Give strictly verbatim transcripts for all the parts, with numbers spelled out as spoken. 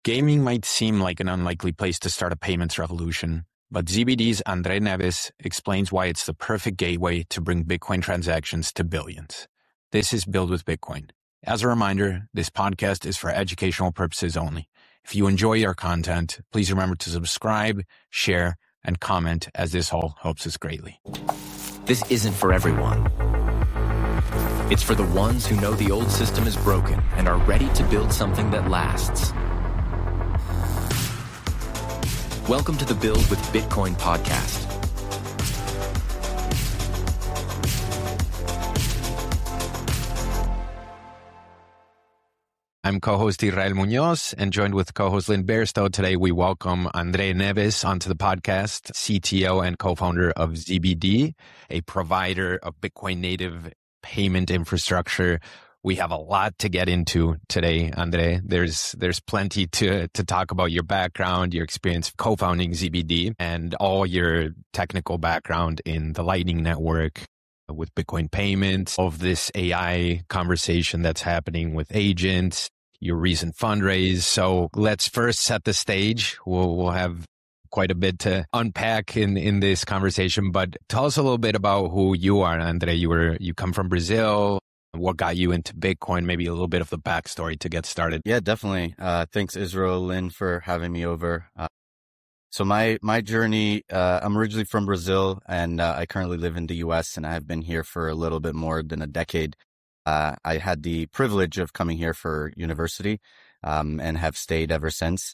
Gaming might seem like an unlikely place to start a payments revolution, but Z B D's Andre Neves explains why it's the perfect gateway to bring Bitcoin transactions to billions. This is Build with Bitcoin. As a reminder, this podcast is for educational purposes only. If you enjoy our content, please remember to subscribe, share, and comment, as this all helps us greatly. This isn't for everyone. It's for the ones who know the old system is broken and are ready to build something that lasts. Welcome to the Build with Bitcoin podcast. I'm co-host Israel Munoz, and joined with co-host Lynn Bairstow. Today, we welcome Andre Neves onto the podcast, C T O and co-founder of Z B D, a provider of Bitcoin native payment infrastructure. We have a lot to get into today, Andre. There's there's plenty to to talk about your background, your experience co-founding Z B D, and all your technical background in the Lightning Network with Bitcoin payments, of this A I conversation that's happening with agents, your recent fundraise. So let's first set the stage. We'll, we'll have quite a bit to unpack in, in this conversation, but tell us a little bit about who you are, Andre. You were, you come from Brazil. What got you into Bitcoin? Maybe a little bit of the backstory to get started. Yeah, definitely. Uh, thanks, Israel, Lynn, for having me over. Uh, so my, my journey, uh, I'm originally from Brazil, and uh, I currently live in the U S, and I have been here for a little bit more than a decade. Uh, I had the privilege of coming here for university, um, and have stayed ever since.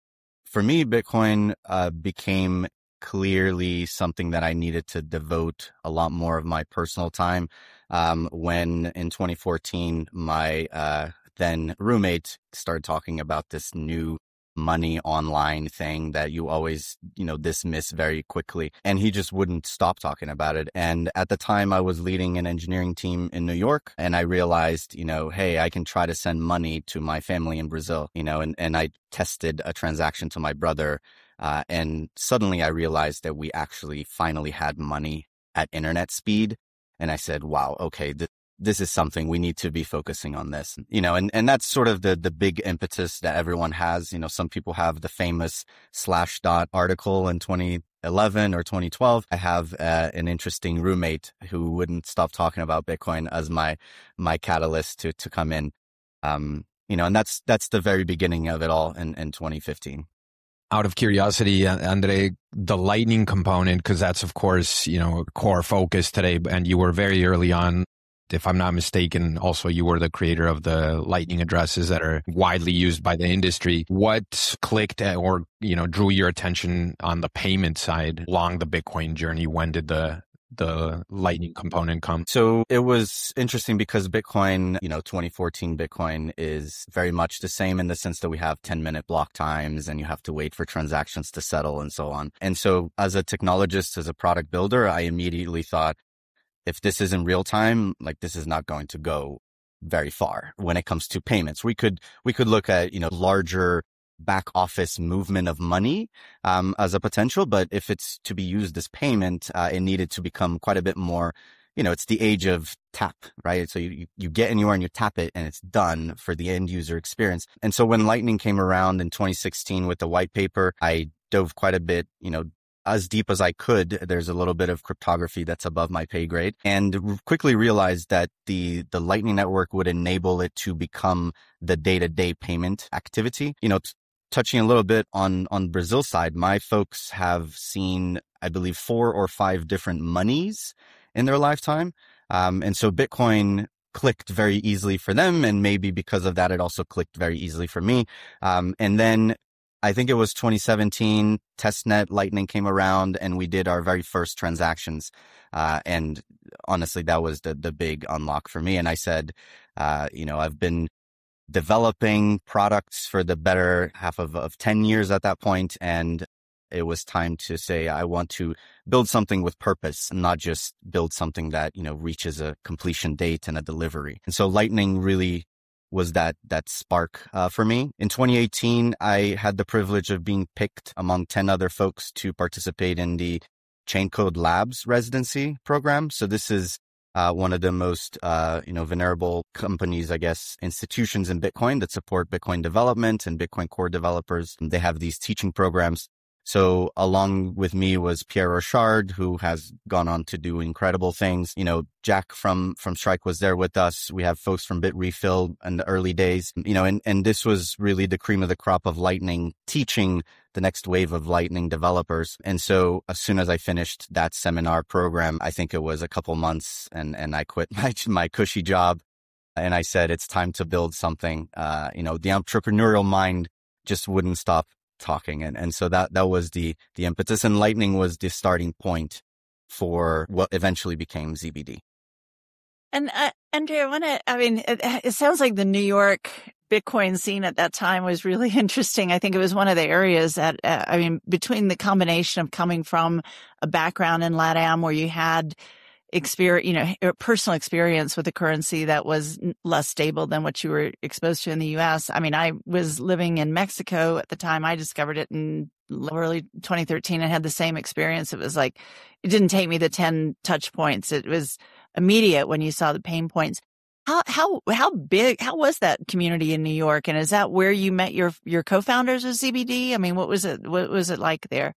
For me, Bitcoin uh, became clearly something that I needed to devote a lot more of my personal time. Um, when in twenty fourteen, my uh, then roommate started talking about this new money online thing that you always, you know, dismiss very quickly. And he just wouldn't stop talking about it. And at the time, I was leading an engineering team in New York, and I realized, you know, hey, I can try to send money to my family in Brazil, you know, and, and I tested a transaction to my brother. Uh, and suddenly I realized that we actually finally had money at internet speed. And I said, wow, okay, th- this is something we need to be focusing on this, you know, and, and that's sort of the, the big impetus that everyone has. You know, some people have the famous Slashdot article in twenty eleven or twenty twelve. I have uh, an interesting roommate who wouldn't stop talking about Bitcoin as my, my catalyst to, to come in. Um, you know, and that's, that's the very beginning of it all in, in twenty fifteen. Out of curiosity, Andre, the Lightning component, because that's, of course, you know, core focus today, and you were very early on. If I'm not mistaken, also you were the creator of the Lightning addresses that are widely used by the industry. What clicked or, you know, drew your attention on the payment side along the Bitcoin journey? When did the the Lightning component come? So it was interesting because Bitcoin, you know, twenty fourteen Bitcoin is very much the same in the sense that we have ten minute block times and you have to wait for transactions to settle and so on. And so as a technologist, as a product builder, I immediately thought, if this isn't real time, like this is not going to go very far when it comes to payments. We could, we could look at, you know, larger back office movement of money, um, as a potential. But if it's to be used as payment, uh, it needed to become quite a bit more, you know, it's the age of tap, right? So you, you get anywhere and you tap it and it's done for the end user experience. And so when Lightning came around in twenty sixteen with the white paper, I dove quite a bit, you know, as deep as I could. There's a little bit of cryptography that's above my pay grade, and quickly realized that the, the Lightning Network would enable it to become the day-to-day payment activity. You know, t- touching a little bit on, on Brazil side, my folks have seen, I believe, four or five different monies in their lifetime. Um, and so Bitcoin clicked very easily for them. And maybe because of that, it also clicked very easily for me. Um, and then I think it was twenty seventeen, testnet Lightning came around and we did our very first transactions. Uh, and honestly, that was the, the big unlock for me. And I said, uh, you know, I've been developing products for the better half of, of ten years at that point. And it was time to say, I want to build something with purpose and not just build something that, you know, reaches a completion date and a delivery. And so Lightning really was that, that spark, uh, for me. In twenty eighteen, I had the privilege of being picked among ten other folks to participate in the Chain Code Labs residency program. So this is, uh, one of the most, uh, you know, venerable companies, I guess, institutions in Bitcoin that support Bitcoin development and Bitcoin core developers. They have these teaching programs. So along with me was Pierre Rochard, who has gone on to do incredible things. You know, Jack from, from Strike was there with us. We have folks from Bitrefill in the early days, you know, and, and this was really the cream of the crop of Lightning teaching the next wave of Lightning developers. And so as soon as I finished that seminar program, I think it was a couple months and, and I quit my, my cushy job. And I said, it's time to build something. Uh, you know, the entrepreneurial mind just wouldn't stop talking. And, and so that, that was the, the impetus, and Lightning was the starting point for what eventually became Z B D. And uh, Andrea, I want to, I mean, it, it sounds like the New York Bitcoin scene at that time was really interesting. I think it was one of the areas that, uh, I mean, between the combination of coming from a background in LATAM where you had experience, you know, personal experience with a currency that was less stable than what you were exposed to in the U S. I mean, I was living in Mexico at the time. I discovered it in early twenty thirteen and had the same experience. It was like, it didn't take me the ten touch points. It was immediate when you saw the pain points. How, how, how big, how was that community in New York? And is that where you met your, your co-founders of Z B D? I mean, what was it, what was it like there?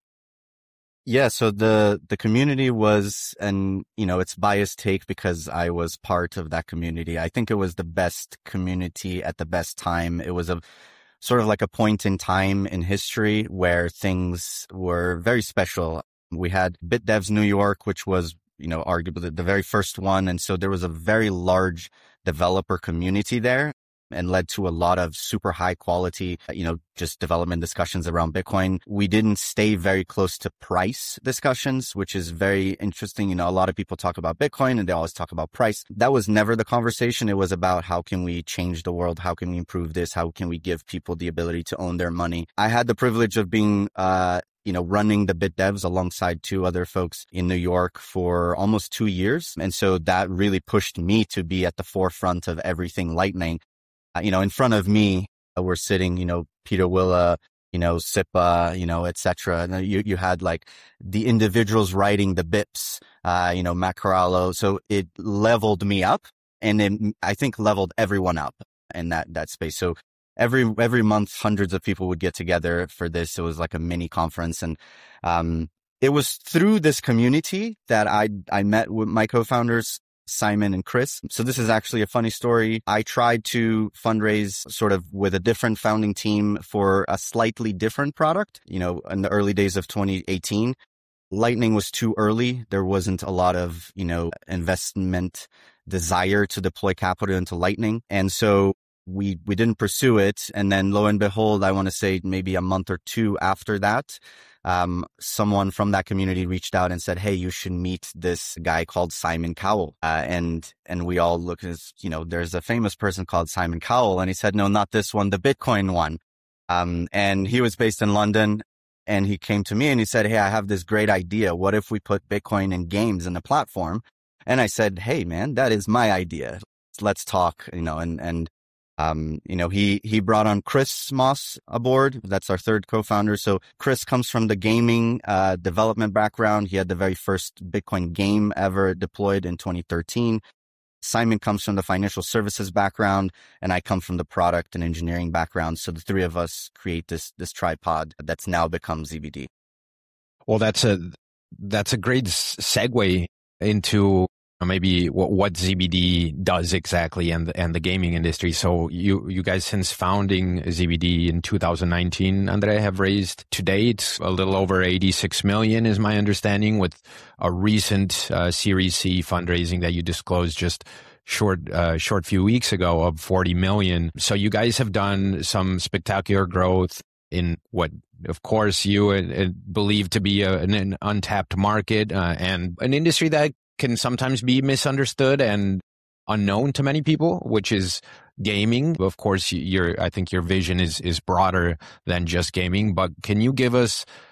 Yeah, so the, the community was, and, you know, it's biased take because I was part of that community. I think it was the best community at the best time. It was a sort of like a point in time in history where things were very special. We had BitDevs New York, which was, you know, arguably the very first one. And so there was a very large developer community there, and led to a lot of super high quality, you know, just development discussions around Bitcoin. We didn't stay very close to price discussions, which is very interesting. You know, a lot of people talk about Bitcoin and they always talk about price. That was never the conversation. It was about how can we change the world? How can we improve this? How can we give people the ability to own their money? I had the privilege of being, uh, you know, running the BitDevs alongside two other folks in New York for almost two years. And so that really pushed me to be at the forefront of everything Lightning. Uh, you know, in front of me, uh, we're sitting, you know, Peter Willa, you know, Sipa, you know, et cetera. And you, you had like the individuals writing the B I Ps, uh, you know, Matt Corallo. So it leveled me up, and it, I think leveled everyone up in that, that space. So every, every month, hundreds of people would get together for this. It was like a mini conference. And, um, it was through this community that I, I met with my co-founders, Simon and Chris. So this is actually a funny story. I tried to fundraise sort of with a different founding team for a slightly different product, you know, in the early days of twenty eighteen. Lightning was too early. There wasn't a lot of, you know, investment desire to deploy capital into Lightning. And so we, we didn't pursue it. And then lo and behold, I want to say maybe a month or two after that, Um, someone from that community reached out and said, "Hey, you should meet this guy called Simon Cowell." Uh, and, and we all looked as, you know, there's a famous person called Simon Cowell. And he said, "No, not this one, the Bitcoin one." Um, and he was based in London, and he came to me and he said, "Hey, I have this great idea. What if we put Bitcoin and games in the platform?" And I said, "Hey, man, that is my idea. Let's talk," you know, and, and, Um, you know, he, he brought on Chris Moss aboard. That's our third co-founder. So Chris comes from the gaming, uh, development background. He had the very first Bitcoin game ever deployed in twenty thirteen. Simon comes from the financial services background, and I come from the product and engineering background. So the three of us create this, this tripod that's now become Z B D. Well, that's a, that's a great segue into maybe what, what Z B D does exactly and, and the gaming industry. So you, you guys, since founding Z B D in two thousand nineteen, Andre, have raised to date a little over eighty-six million is my understanding, with a recent uh, Series C fundraising that you disclosed just short, uh, short few weeks ago of forty million. So you guys have done some spectacular growth in what, of course, you uh, believe to be a, an, an untapped market uh, and an industry that can sometimes be misunderstood and unknown to many people, which is gaming. Of course, your I think your vision is is broader than just gaming, but can you give us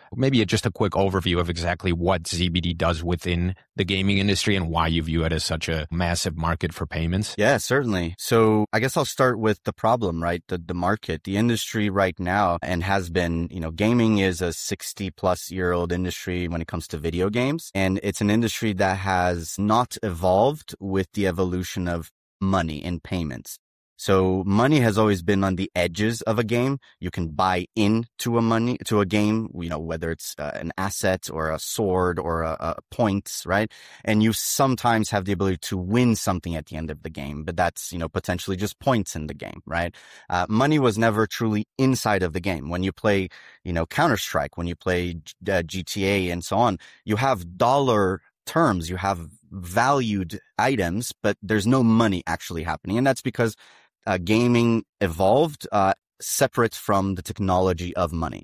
maybe just a quick overview of exactly what Z B D does within the gaming industry and why you view it as such a massive market for payments? Yeah, certainly. So I guess I'll start with the problem, right? The, the market, the industry right now, and has been, you know, gaming is a sixty plus year old industry when it comes to video games. And it's an industry that has not evolved with the evolution of money and payments. So money has always been on the edges of a game. You can buy into a money, to a game, you know, whether it's uh, an asset or a sword or a, a points, right? And you sometimes have the ability to win something at the end of the game, but that's, you know, potentially just points in the game, right? Uh, money was never truly inside of the game. When you play, you know, Counter-Strike, when you play uh, G T A and so on, you have dollar terms, you have valued items, but there's no money actually happening. And that's because Uh, gaming evolved uh, separate from the technology of money.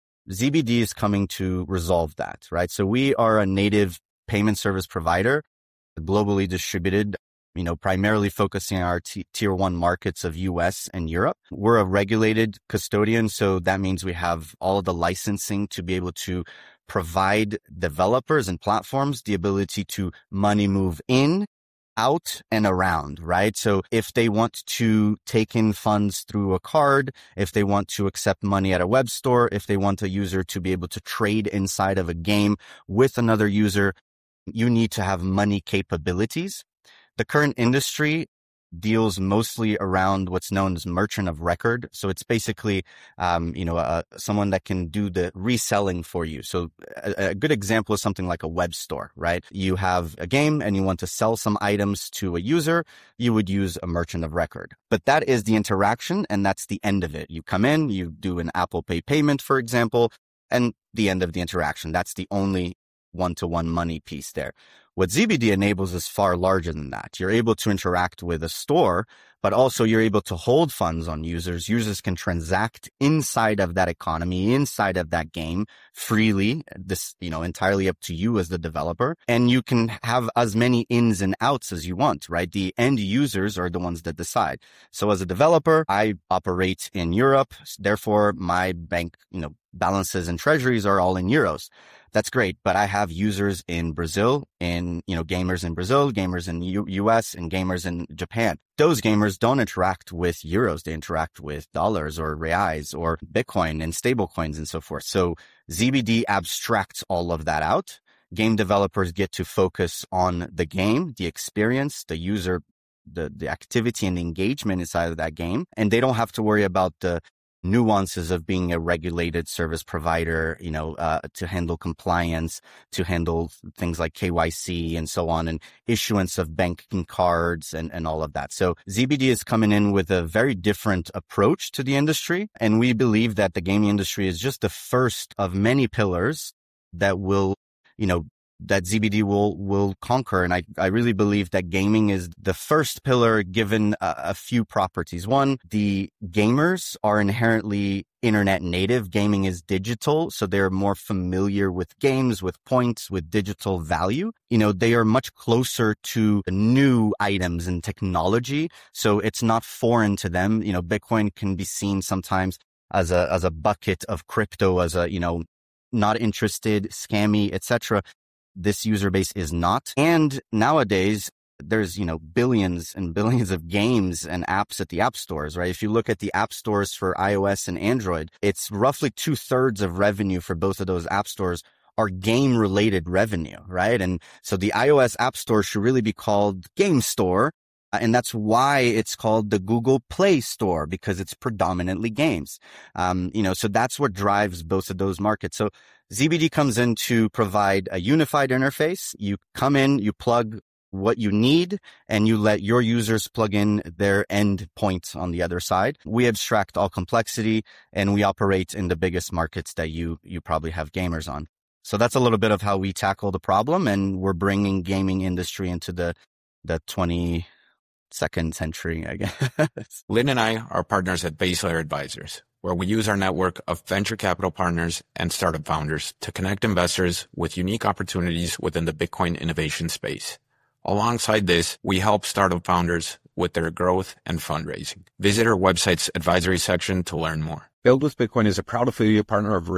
Z B D is coming to resolve that, right? So we are a native payment service provider, globally distributed, you know, primarily focusing on our t- tier one markets of U S and Europe. We're a regulated custodian, so that means we have all of the licensing to be able to provide developers and platforms the ability to money move in, out and around, right? So if they want to take in funds through a card, if they want to accept money at a web store, if they want a user to be able to trade inside of a game with another user, you need to have money capabilities. The current industry deals mostly around what's known as merchant of record. So it's basically, um, you know, uh, someone that can do the reselling for you. So a, a good example is something like a web store, right? You have a game and you want to sell some items to a user, you would use a merchant of record. But that is the interaction and that's the end of it. You come in, you do an Apple Pay payment, for example, and the end of the interaction. That's the only one-to-one money piece there. What Z B D enables is far larger than that. You're able to interact with a store, but also you're able to hold funds on users. Users can transact inside of that economy, inside of that game freely. This, you know, entirely up to you as the developer. And you can have as many ins and outs as you want, right? The end users are the ones that decide. So as a developer, I operate in Europe. Therefore, my bank, you know, balances and treasuries are all in euros. That's great. But I have users in Brazil, in, you know, gamers in Brazil, gamers in U- US and gamers in Japan. Those gamers don't interact with euros. They interact with dollars or reais or Bitcoin and stable coins and so forth. So Z B D abstracts all of that out. Game developers get to focus on the game, the experience, the user, the, the activity and the engagement inside of that game. And they don't have to worry about the nuances of being a regulated service provider, you know, uh, to handle compliance, to handle things like K Y C and so on, and issuance of banking cards and, and all of that. So Z B D is coming in with a very different approach to the industry. And we believe that the gaming industry is just the first of many pillars that will, you know, that Z B D will, will conquer. And I, I really believe that gaming is the first pillar given a, a few properties. One, the gamers are inherently internet native. Gaming is digital. So they're more familiar with games, with points, with digital value. You know, they are much closer to new items and technology. So it's not foreign to them. You know, Bitcoin can be seen sometimes as a, as a bucket of crypto, as a, you know, not interested, scammy, et cetera. This user base is not. And nowadays, there's, you know, billions and billions of games and apps at the app stores, right? If you look at the app stores for iOS and Android, it's roughly two thirds of revenue for both of those app stores are game related revenue, right? And so the iOS app store should really be called Game Store. And that's why it's called the Google Play Store, because it's predominantly games. Um, you know, so that's what drives both of those markets. So Z B D comes in to provide a unified interface. You come in, you plug what you need, and you let your users plug in their end points on the other side. We abstract all complexity, and we operate in the biggest markets that you, you probably have gamers on. So that's a little bit of how we tackle the problem, and we're bringing gaming industry into the, the twenty-second century, I guess. Lynn and I are partners at Base Layer Advisors, where we use our network of venture capital partners and startup founders to connect investors with unique opportunities within the Bitcoin innovation space. Alongside this, we help startup founders with their growth and fundraising. Visit our website's advisory section to learn more. Build with Bitcoin is a proud affiliate partner of River,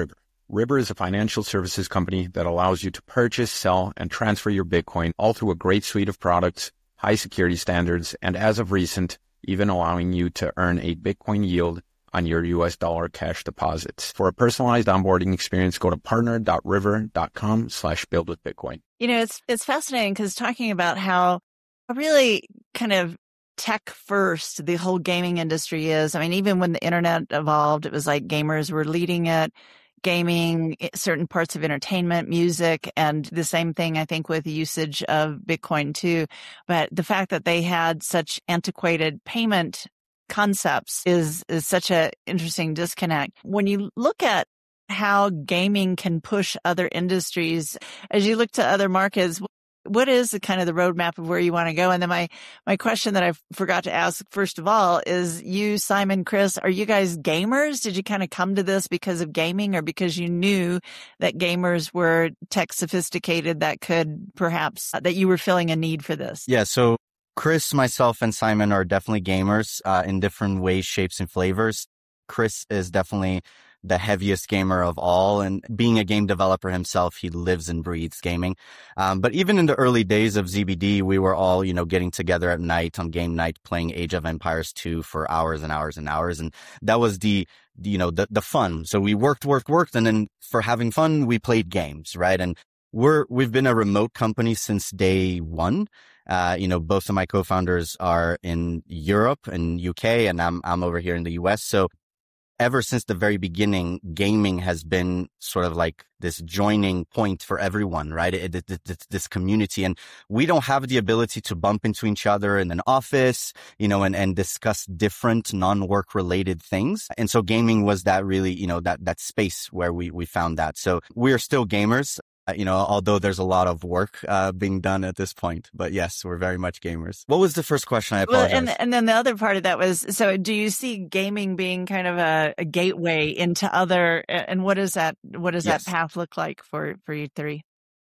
River is a financial services company that allows you to purchase, sell, and transfer your Bitcoin all through a great suite of products, high security standards, and as of recent, even allowing you to earn a Bitcoin yield on your U S dollar cash deposits. For a personalized onboarding experience, go to partner.river.com slash build with Bitcoin. You know, it's, it's fascinating because talking about how really kind of tech first the whole gaming industry is. I mean, even when the internet evolved, it was like gamers were leading it, gaming, certain parts of entertainment, music, and the same thing, I think, with usage of Bitcoin too. But the fact that they had such antiquated payment concepts is, is such a interesting disconnect. When you look at how gaming can push other industries, as you look to other markets, what is the kind of the roadmap of where you want to go? And then my, my question that I forgot to ask, first of all, is you, Simon, Chris, are you guys gamers? Did you kind of come to this because of gaming or because you knew that gamers were tech sophisticated that could perhaps, that you were feeling a need for this? Yeah. So Chris, myself, and Simon are definitely gamers uh, in different ways, shapes, and flavors. Chris is definitely the heaviest gamer of all. And being a game developer himself, he lives and breathes gaming. Um, but even in the early days of Z B D, we were all, you know, getting together at night on game night, playing Age of Empires two for hours and hours and hours. And that was the, you know, the, the fun. So we worked, worked, worked. And then for having fun, we played games, right? And we're, we've been a remote company since day one. Uh, you know, both of my co-founders are in Europe and U K, and I'm, I'm over here in the U S. So ever since the very beginning, gaming has been sort of like this joining point for everyone, right? It, it, it, this community. And we don't have the ability to bump into each other in an office, you know, and, and discuss different non-work related things. And so gaming was that really, you know, that, that space where we, we found that. So we are still gamers. Uh, you know, although there's a lot of work uh, being done at this point. But yes, we're very much gamers. What was the first question? I apologize. Well, and, and then the other part of that was, so do you see gaming being kind of a, a gateway into other, and what does that, what does yes. that path look like for, for you three?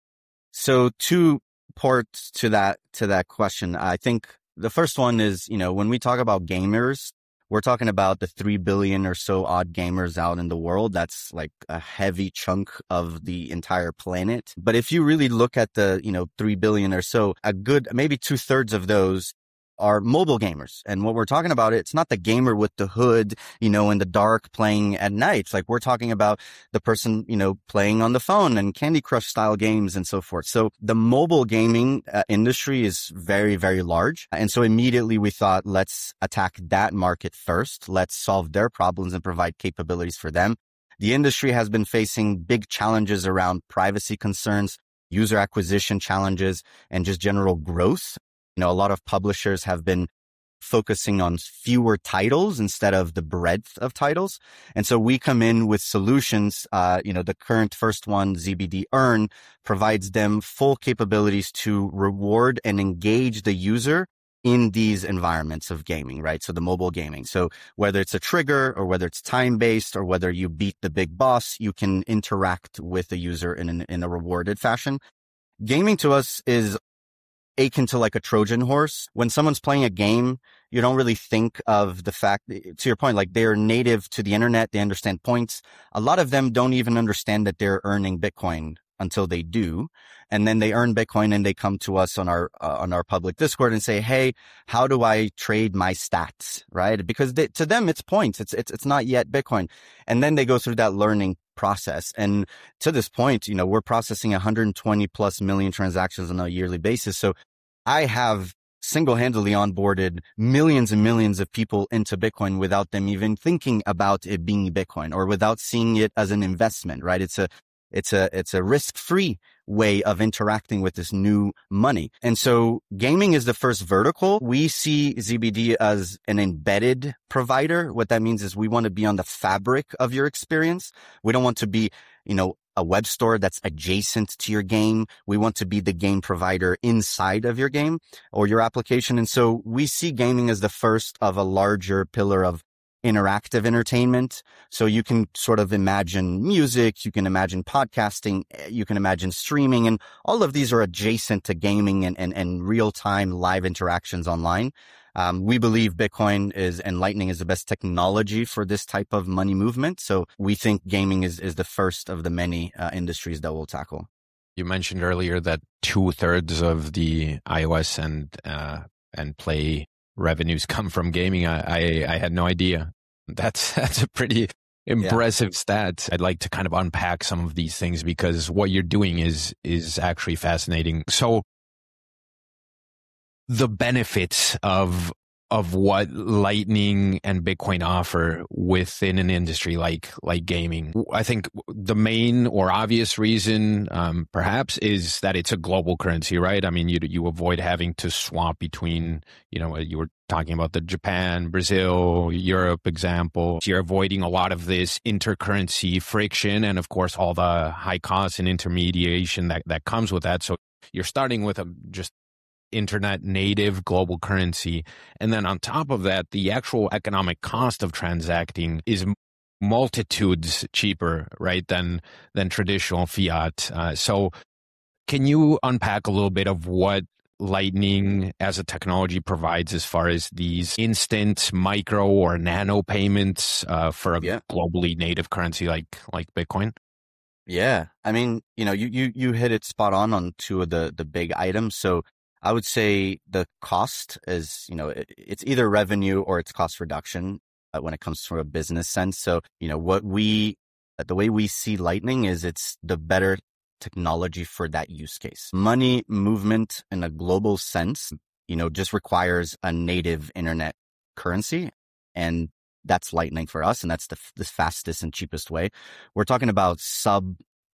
So two parts to that, to that question. I think the first one is, you know, when we talk about gamers, we're talking about the three billion or so odd gamers out in the world. That's like a heavy chunk of the entire planet. But if you really look at the, you know, three billion or so, a good, maybe two thirds of those are mobile gamers. And what we're talking about, it's not the gamer with the hood, you know, in the dark playing at night. It's like we're talking about the person, you know, playing on the phone and Candy Crush style games and so forth. So the mobile gaming uh, industry is very, very large. And so immediately we thought, let's attack that market first. Let's solve their problems and provide capabilities for them. The industry has been facing big challenges around privacy concerns, user acquisition challenges, and just general growth. You know, a lot of publishers have been focusing on fewer titles instead of the breadth of titles. And so we come in with solutions. Uh, you know, the current first one, Z B D Earn, provides them full capabilities to reward and engage the user in these environments of gaming, right? So the mobile gaming. So whether it's a trigger or whether it's time-based or whether you beat the big boss, you can interact with the user in, an, in a rewarded fashion. Gaming to us is akin to like a Trojan horse. When someone's playing a game, you don't really think of the fact, to your point, like they're native to the internet. They understand points. A lot of them don't even understand that they're earning Bitcoin until they do. And then they earn Bitcoin and they come to us on our, uh, on our public Discord and say, hey, how do I trade my stats? Right? Because they, to them, it's points. It's, it's, it's not yet Bitcoin. And then they go through that learning process. And to this point, you know, we're processing one hundred twenty plus million transactions on a yearly basis. So I have single-handedly onboarded millions and millions of people into Bitcoin without them even thinking about it being Bitcoin or without seeing it as an investment, right? It's a, it's a, it's a risk-free way of interacting with this new money. And so gaming is the first vertical. We see Z B D as an embedded provider. What that means is we want to be on the fabric of your experience. We don't want to be, you know, a web store that's adjacent to your game. We want to be the game provider inside of your game or your application. And so we see gaming as the first of a larger pillar of interactive entertainment. So you can sort of imagine music, you can imagine podcasting, you can imagine streaming, and all of these are adjacent to gaming and, and, and real-time live interactions online. Um, we believe Bitcoin is and Lightning is the best technology for this type of money movement. So we think gaming is, is the first of the many uh, industries that we'll tackle. You mentioned earlier that two thirds of the iOS and uh, and Play revenues come from gaming. I, I, I had no idea. That's that's a pretty impressive yeah. stat. I'd like to kind of unpack some of these things because what you're doing is is actually fascinating. So the benefits of of what Lightning and Bitcoin offer within an industry like like gaming. I think the main or obvious reason, um, perhaps, is that it's a global currency, right? I mean, you you avoid having to swap between, you know, you were talking about the Japan, Brazil, Europe example. You're avoiding a lot of this intercurrency friction and, of course, all the high costs and intermediation that, that comes with that. So you're starting with a just internet native global currency. And then on top of that, the actual economic cost of transacting is multitudes cheaper, right, than than traditional fiat. Uh, so can you unpack a little bit of what Lightning as a technology provides as far as these instant micro or nano payments uh, for a yeah. globally native currency like like Bitcoin? Yeah. I mean, you know, you, you, you hit it spot on on two of the, the big items. So I would say the cost is, you know, it, it's either revenue or it's cost reduction uh, when it comes from a business sense. So, you know, what we, uh, the way we see Lightning is it's the better technology for that use case. Money movement in a global sense, you know, just requires a native internet currency. And that's Lightning for us. And that's the, the fastest and cheapest way. We're talking about sub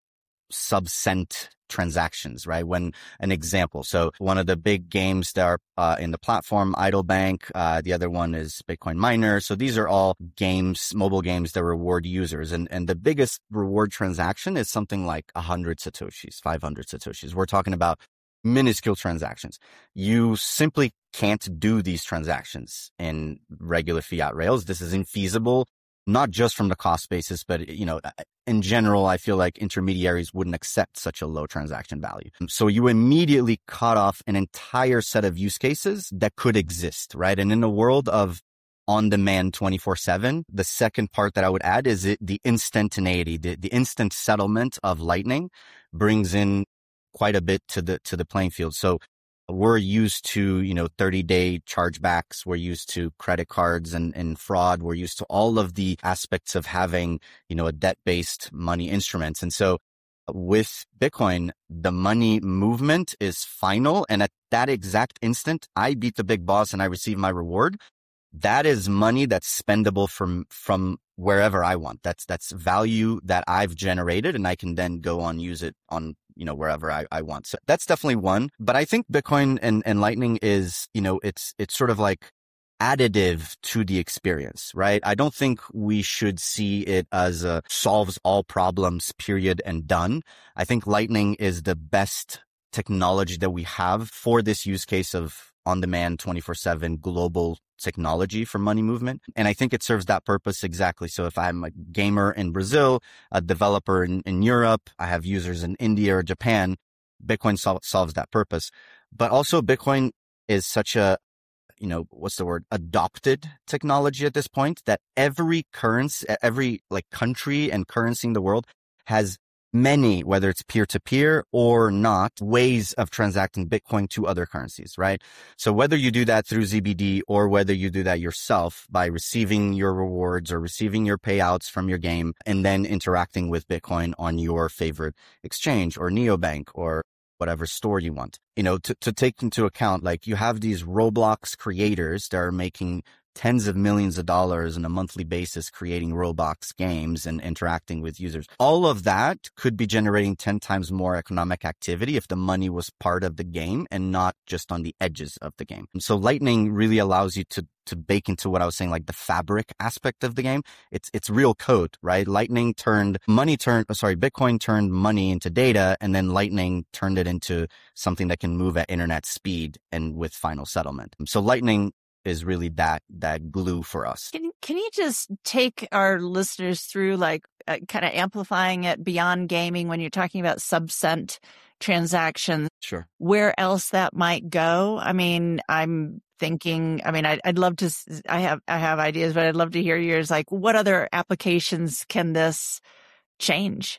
sub-cent transactions, right? When an example, so one of the big games that are uh, in the platform, Idle Bank, uh, the other one is Bitcoin Miner. So these are all games, mobile games that reward users. And, and the biggest reward transaction is something like one hundred Satoshis, five hundred Satoshis. We're talking about minuscule transactions. You simply can't do these transactions in regular fiat rails. This is infeasible. Not just from the cost basis, but, you know, in general, I feel like intermediaries wouldn't accept such a low transaction value. So you immediately cut off an entire set of use cases that could exist, right? And in a world of on-demand twenty-four seven, the second part that I would add is it, the instantaneity, the, the instant settlement of Lightning brings in quite a bit to the, to the playing field. So we're used to, you know, thirty day chargebacks. We're used to credit cards and, and fraud. We're used to all of the aspects of having, you know, a debt-based money instruments. And so with Bitcoin, the money movement is final. And at that exact instant, I beat the big boss and I receive my reward. That is money that's spendable from, from wherever I want. That's, that's value that I've generated and I can then go on, use it on, you know, wherever I, I want. So that's definitely one. But I think Bitcoin and, and Lightning is, you know, it's, it's sort of like additive to the experience, right? I don't think we should see it as a solves all problems, period, and done. I think Lightning is the best technology that we have for this use case of on-demand twenty-four seven global technology for money movement. And I think it serves that purpose exactly. So if I'm a gamer in Brazil, a developer in, in Europe, I have users in India or Japan, Bitcoin sol- solves that purpose. But also Bitcoin is such a, you know, what's the word, adopted technology at this point that every currency, every like country and currency in the world has many, whether it's peer-to-peer or not, ways of transacting Bitcoin to other currencies, right? So whether you do that through Z B D or whether you do that yourself by receiving your rewards or receiving your payouts from your game and then interacting with Bitcoin on your favorite exchange or neobank or whatever store you want, you know, to, to take into account, like you have these Roblox creators that are making tens of millions of dollars on a monthly basis creating Roblox games and interacting with users. All of that could be generating ten times more economic activity if the money was part of the game and not just on the edges of the game. And so Lightning really allows you to to bake into what I was saying, like the fabric aspect of the game. It's it's real code, right? Lightning turned money turned, sorry, Bitcoin turned money into data, and then Lightning turned it into something that can move at internet speed and with final settlement. So Lightning is really that that glue for us. Can can you just take our listeners through, like, uh, kind of amplifying it beyond gaming when you're talking about sub-cent transactions. Sure. Where else that might go? I mean, I'm thinking, I mean, I'd, I'd love to, I have, I have ideas, but I'd love to hear yours. Like, what other applications can this change?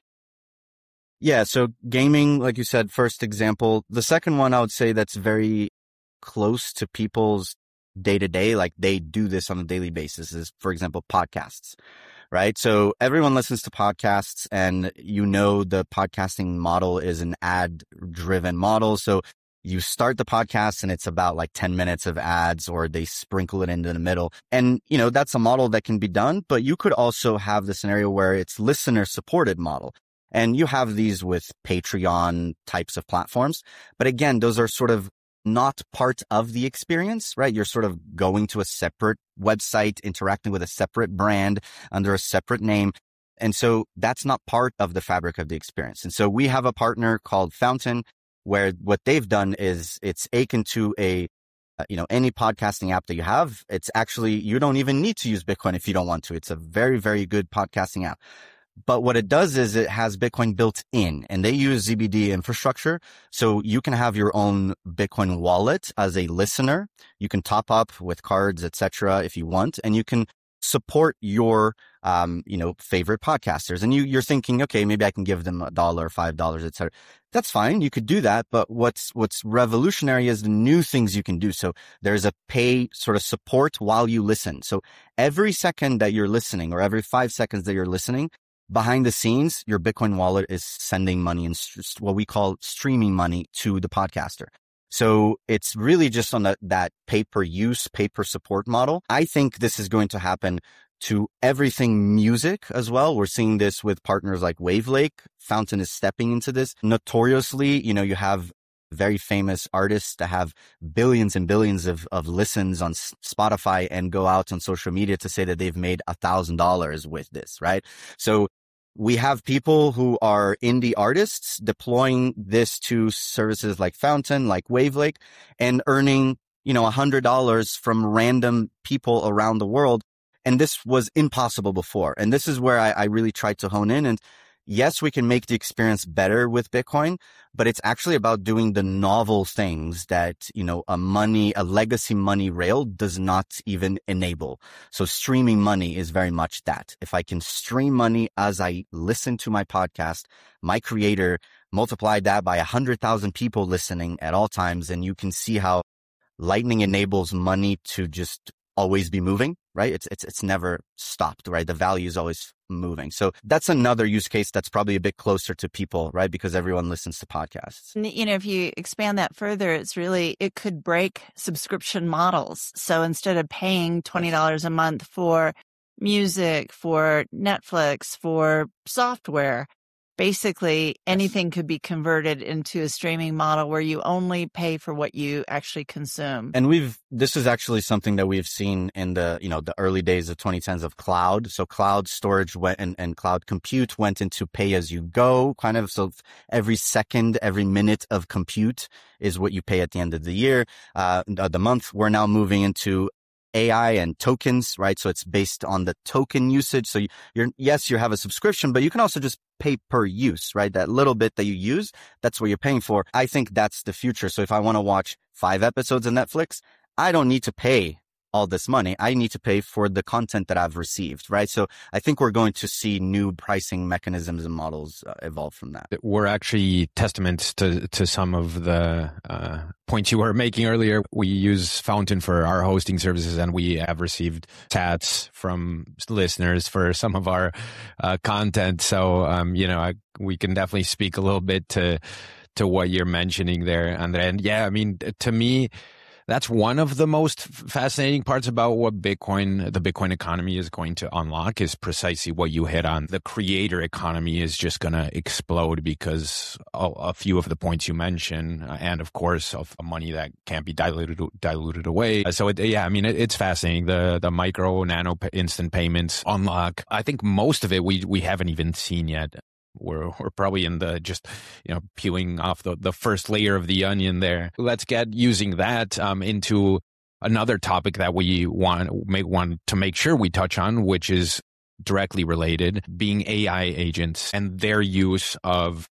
Yeah. So gaming, like you said, first example. The second one I would say that's very close to people's day to day, like they do this on a daily basis, is, for example, podcasts, right? So everyone listens to podcasts, and you know the podcasting model is an ad driven model. So you start the podcast and it's about like ten minutes of ads, or they sprinkle it into the middle. And, you know, that's a model that can be done, but you could also have the scenario where it's listener supported model. And you have these with Patreon types of platforms. But again, those are sort of not part of the experience, right? You're sort of going to a separate website, interacting with a separate brand under a separate name. And so that's not part of the fabric of the experience. And so we have a partner called Fountain, where what they've done is it's akin to a, uh, you know, any podcasting app that you have. It's actually, you don't even need to use Bitcoin if you don't want to. It's a very, very good podcasting app. But what it does is it has Bitcoin built in, and they use Z B D infrastructure. So you can have your own Bitcoin wallet as a listener. You can top up with cards, et cetera, if you want, and you can support your, um, you know, favorite podcasters. And you, you're thinking, okay, maybe I can give them a dollar, five dollars, et cetera. That's fine. You could do that. But what's, what's revolutionary is the new things you can do. So there's a pay sort of support while you listen. So every second that you're listening, or every five seconds that you're listening, behind the scenes, your Bitcoin wallet is sending money and st- what we call streaming money to the podcaster. So it's really just on the, that pay-per-use, pay-per-support model. I think this is going to happen to everything music as well. We're seeing this with partners like Wavelake. Fountain is stepping into this. Notoriously, you know, you have very famous artists that have billions and billions of, of listens on Spotify and go out on social media to say that they've made a thousand dollars with this, right? So we have people who are indie artists deploying this to services like Fountain, like Wavelake, and earning, you know, a hundred dollars from random people around the world. And this was impossible before. And this is where I, I really tried to hone in. And yes, we can make the experience better with Bitcoin, but it's actually about doing the novel things that, you know, a money, a legacy money rail does not even enable. So streaming money is very much that. If I can stream money as I listen to my podcast, my creator, multiply that by a hundred thousand people listening at all times, and you can see how Lightning enables money to just always be moving, right? It's, it's, it's never stopped, right? The value is always moving. So that's another use case that's probably a bit closer to people, right? Because everyone listens to podcasts. You know, if you expand that further, it's really, it could break subscription models. So instead of paying twenty dollars a month for music, for Netflix, for software, basically anything could be converted into a streaming model where you only pay for what you actually consume. And we've, this is actually something that we've seen in the, you know, the early days of twenty tens of cloud. So cloud storage went and, and cloud compute went into pay as you go kind of. So every second, every minute of compute is what you pay at the end of the year, uh, the month. We're now moving into A I and tokens, right? So it's based on the token usage. So you're, yes, you have a subscription, but you can also just pay per use, right? That little bit that you use, that's what you're paying for. I think that's the future. So if I want to watch five episodes of Netflix, I don't need to pay all this money. I need to pay for the content that I've received, right? So I think we're going to see new pricing mechanisms and models uh, evolve from that. We're actually testaments to, to some of the uh, points you were making earlier. We use Fountain for our hosting services, and we have received stats from listeners for some of our uh, content. So, um, you know, I, we can definitely speak a little bit to, to what you're mentioning there, Andre. And yeah, I mean, to me, that's one of the most fascinating parts about what Bitcoin, the Bitcoin economy is going to unlock, is precisely what you hit on. The creator economy is just going to explode because a, a few of the points you mentioned, and of course, of money that can't be diluted diluted away. So it, yeah, I mean, it, it's fascinating. The the micro, nano, instant payments unlock. I think most of it we we haven't even seen yet. We're, we're probably in the just, you know, peeling off the, the first layer of the onion there. Let's get using that um, into another topic that we want, make, want to make sure we touch on, which is directly related, being A I agents and their use of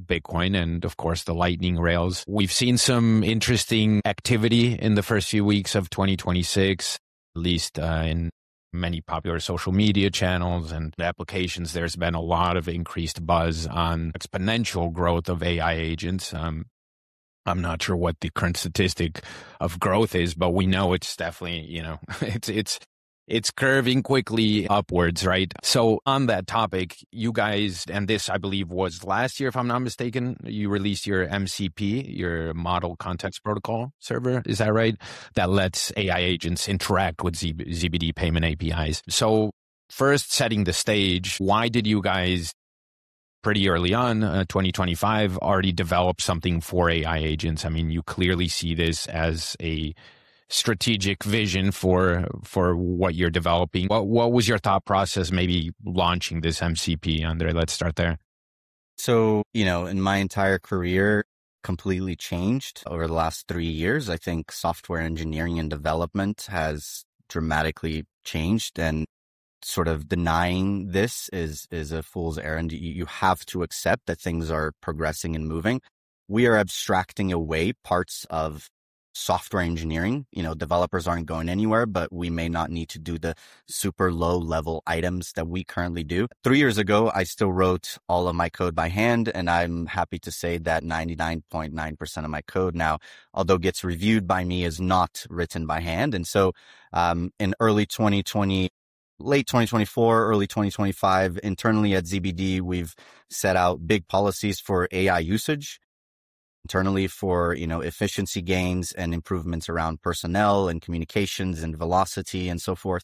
Bitcoin and, of course, the Lightning rails. We've seen some interesting activity in the first few weeks of twenty twenty-six, at least uh, in many popular social media channels and applications. There's been a lot of increased buzz on exponential growth of A I agents. Um, I'm not sure what the current statistic of growth is, but we know it's definitely, you know, it's it's it's curving quickly upwards, right? So on that topic, you guys, and this I believe was last year, if I'm not mistaken, you released your M C P, your Model Context Protocol server. Is that right? That lets A I agents interact with Z- ZBD payment A P Is. So first, setting the stage, why did you guys pretty early on, uh, twenty twenty-five, already develop something for A I agents? I mean, you clearly see this as a strategic vision for for what you're developing. What what was your thought process maybe launching this M C P, Andre? Let's start there. So, you know, in my entire career, completely changed over the last three years. I think software engineering and development has dramatically changed, and sort of denying this is is a fool's errand. You, you have to accept that things are progressing and moving. We are abstracting away parts of software engineering. You know, developers aren't going anywhere, but we may not need to do the super low level items that we currently do. Three years ago, I still wrote all of my code by hand, and I'm happy to say that ninety-nine point nine percent of my code now, although gets reviewed by me, is not written by hand. And so um, in early twenty twenty, late twenty twenty-four, early twenty twenty-five, internally at Z B D, we've set out big policies for A I usage. Internally for, you know, efficiency gains and improvements around personnel and communications and velocity and so forth.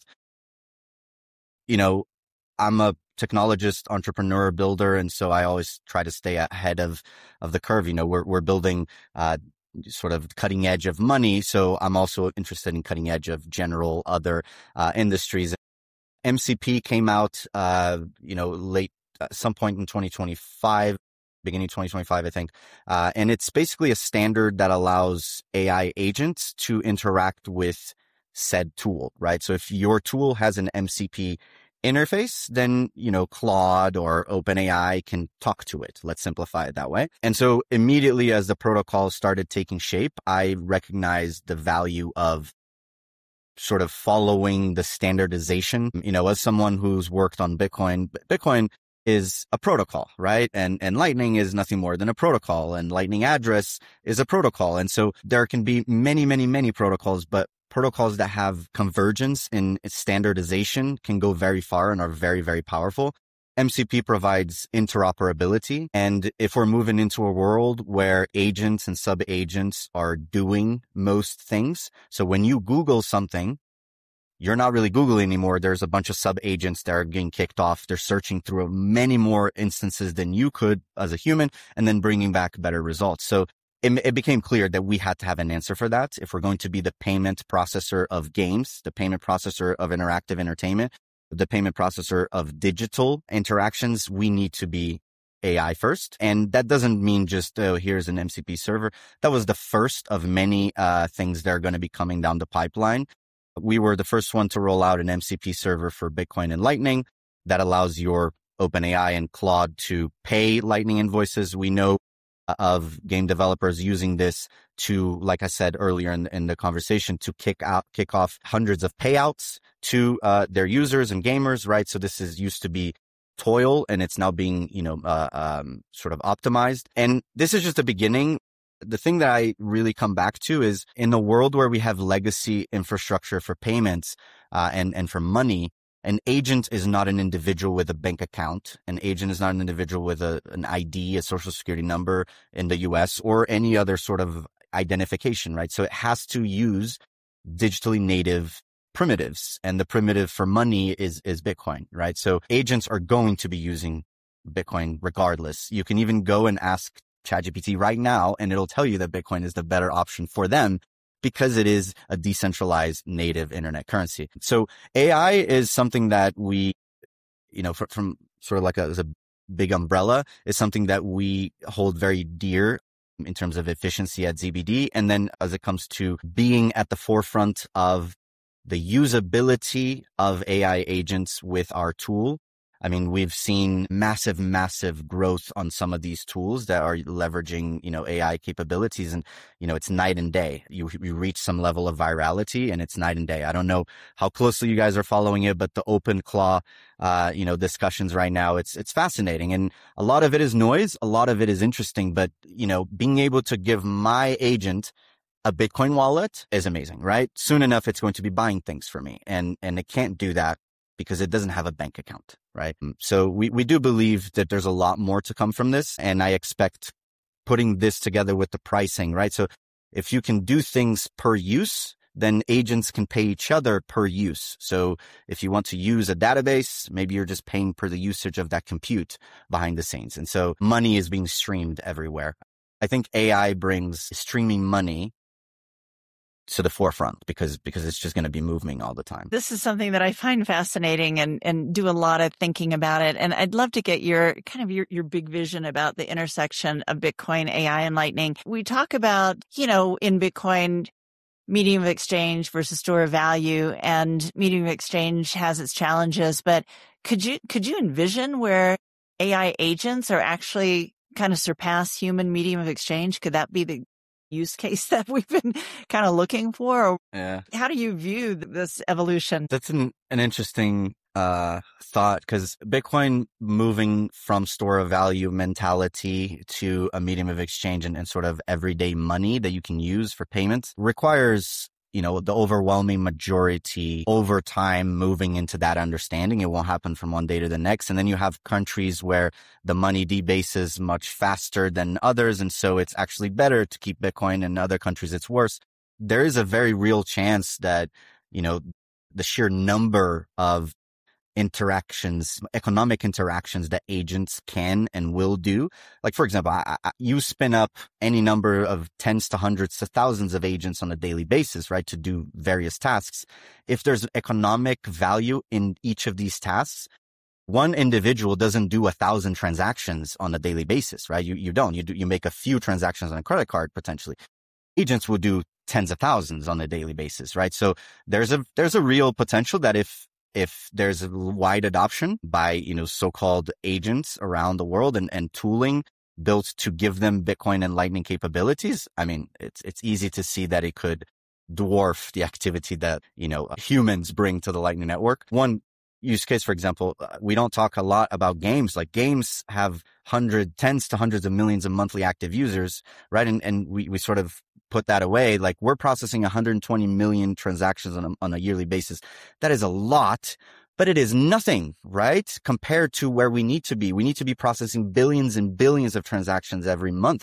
You know, I'm a technologist, entrepreneur, builder, and so I always try to stay ahead of, of the curve. You know, we're, we're building, uh, sort of cutting edge of money. So I'm also interested in cutting edge of general other, uh, industries. M C P came out, uh, you know, late, uh, some point in twenty twenty-five. Beginning twenty twenty-five, I think. Uh, and it's basically a standard that allows A I agents to interact with said tool, right? So if your tool has an M C P interface, then, you know, Claude or OpenAI can talk to it. Let's simplify it that way. And so immediately as the protocol started taking shape, I recognized the value of sort of following the standardization. You know, as someone who's worked on Bitcoin, Bitcoin is a protocol, right? And, and Lightning is nothing more than a protocol, and Lightning address is a protocol. And so there can be many, many, many protocols, but protocols that have convergence in standardization can go very far and are very, very powerful. M C P provides interoperability. And if we're moving into a world where agents and sub-agents are doing most things, so when you Google something, you're not really Googling anymore. There's a bunch of sub-agents that are getting kicked off. They're searching through many more instances than you could as a human and then bringing back better results. So it, it became clear that we had to have an answer for that. If we're going to be the payment processor of games, the payment processor of interactive entertainment, the payment processor of digital interactions, we need to be A I first. And that doesn't mean just, oh, here's an M C P server. That was the first of many uh, things that are going to be coming down the pipeline. We were the first one to roll out an M C P server for Bitcoin and Lightning that allows your OpenAI and Claude to pay Lightning invoices. We know of game developers using this to, like I said earlier in, in the conversation, to kick out, kick off hundreds of payouts to uh, their users and gamers, right? So this is used to be toil, and it's now being, you know, uh, um, sort of optimized. And this is just the beginning. The thing that I really come back to is in a world where we have legacy infrastructure for payments uh, and, and for money, an agent is not an individual with a bank account. An agent is not an individual with a, an I D, a social security number in the U S or any other sort of identification, right? So it has to use digitally native primitives, and the primitive for money is, is Bitcoin, right? So agents are going to be using Bitcoin regardless. You can even go and ask ChatGPT right now, and it'll tell you that Bitcoin is the better option for them because it is a decentralized native internet currency. So A I is something that we, you know, from, from sort of like a, as a big umbrella, is something that we hold very dear in terms of efficiency at Z B D. And then as it comes to being at the forefront of the usability of A I agents with our tool, I mean, we've seen massive, massive growth on some of these tools that are leveraging, you know, A I capabilities. And, you know, it's night and day. You, you reach some level of virality and it's night and day. I don't know how closely you guys are following it, but the OpenClaw, uh, you know, discussions right now, it's, it's fascinating. And a lot of it is noise. A lot of it is interesting, but, you know, being able to give my agent a Bitcoin wallet is amazing, right? Soon enough, it's going to be buying things for me, and, and it can't do that because it doesn't have a bank account, right? So we, we do believe that there's a lot more to come from this. And I expect putting this together with the pricing, right? So if you can do things per use, then agents can pay each other per use. So if you want to use a database, maybe you're just paying per the usage of that compute behind the scenes. And so money is being streamed everywhere. I think A I brings streaming money to the forefront because because it's just going to be moving all the time. This is something that I find fascinating and and do a lot of thinking about it. And I'd love to get your kind of your, your big vision about the intersection of Bitcoin, A I, and Lightning. We talk about, you know, in Bitcoin, medium of exchange versus store of value, and medium of exchange has its challenges. But could you could you envision where A I agents are actually kind of surpass human medium of exchange? Could that be the use case that we've been kind of looking for? Yeah. How do you view this evolution? That's an, an interesting uh, thought, because Bitcoin moving from store of value mentality to a medium of exchange and, and sort of everyday money that you can use for payments requires, you know, the overwhelming majority over time moving into that understanding. It won't happen from one day to the next. And then you have countries where the money debases much faster than others. And so it's actually better to keep Bitcoin. In other countries, it's worse. There is a very real chance that, you know, the sheer number of interactions, economic interactions that agents can and will do. Like, for example, I, I, you spin up any number of tens to hundreds to thousands of agents on a daily basis, right, to do various tasks. If there's economic value in each of these tasks, one individual doesn't do a thousand transactions on a daily basis, right? You, you don't. You do, you make a few transactions on a credit card, potentially. Agents will do tens of thousands on a daily basis, right? So there's a, there's a real potential that if If there's a wide adoption by, you know, so-called agents around the world and, and tooling built to give them Bitcoin and Lightning capabilities, I mean, it's it's easy to see that it could dwarf the activity that, you know, humans bring to the Lightning Network. One use case, for example, we don't talk a lot about games. Like, games have hundred, tens to hundreds of millions of monthly active users, right? And and we, we sort of put that away. Like, we're processing one hundred twenty million transactions on a, on a yearly basis. That is a lot, but it is nothing, right? Compared to where we need to be. We need to be processing billions and billions of transactions every month.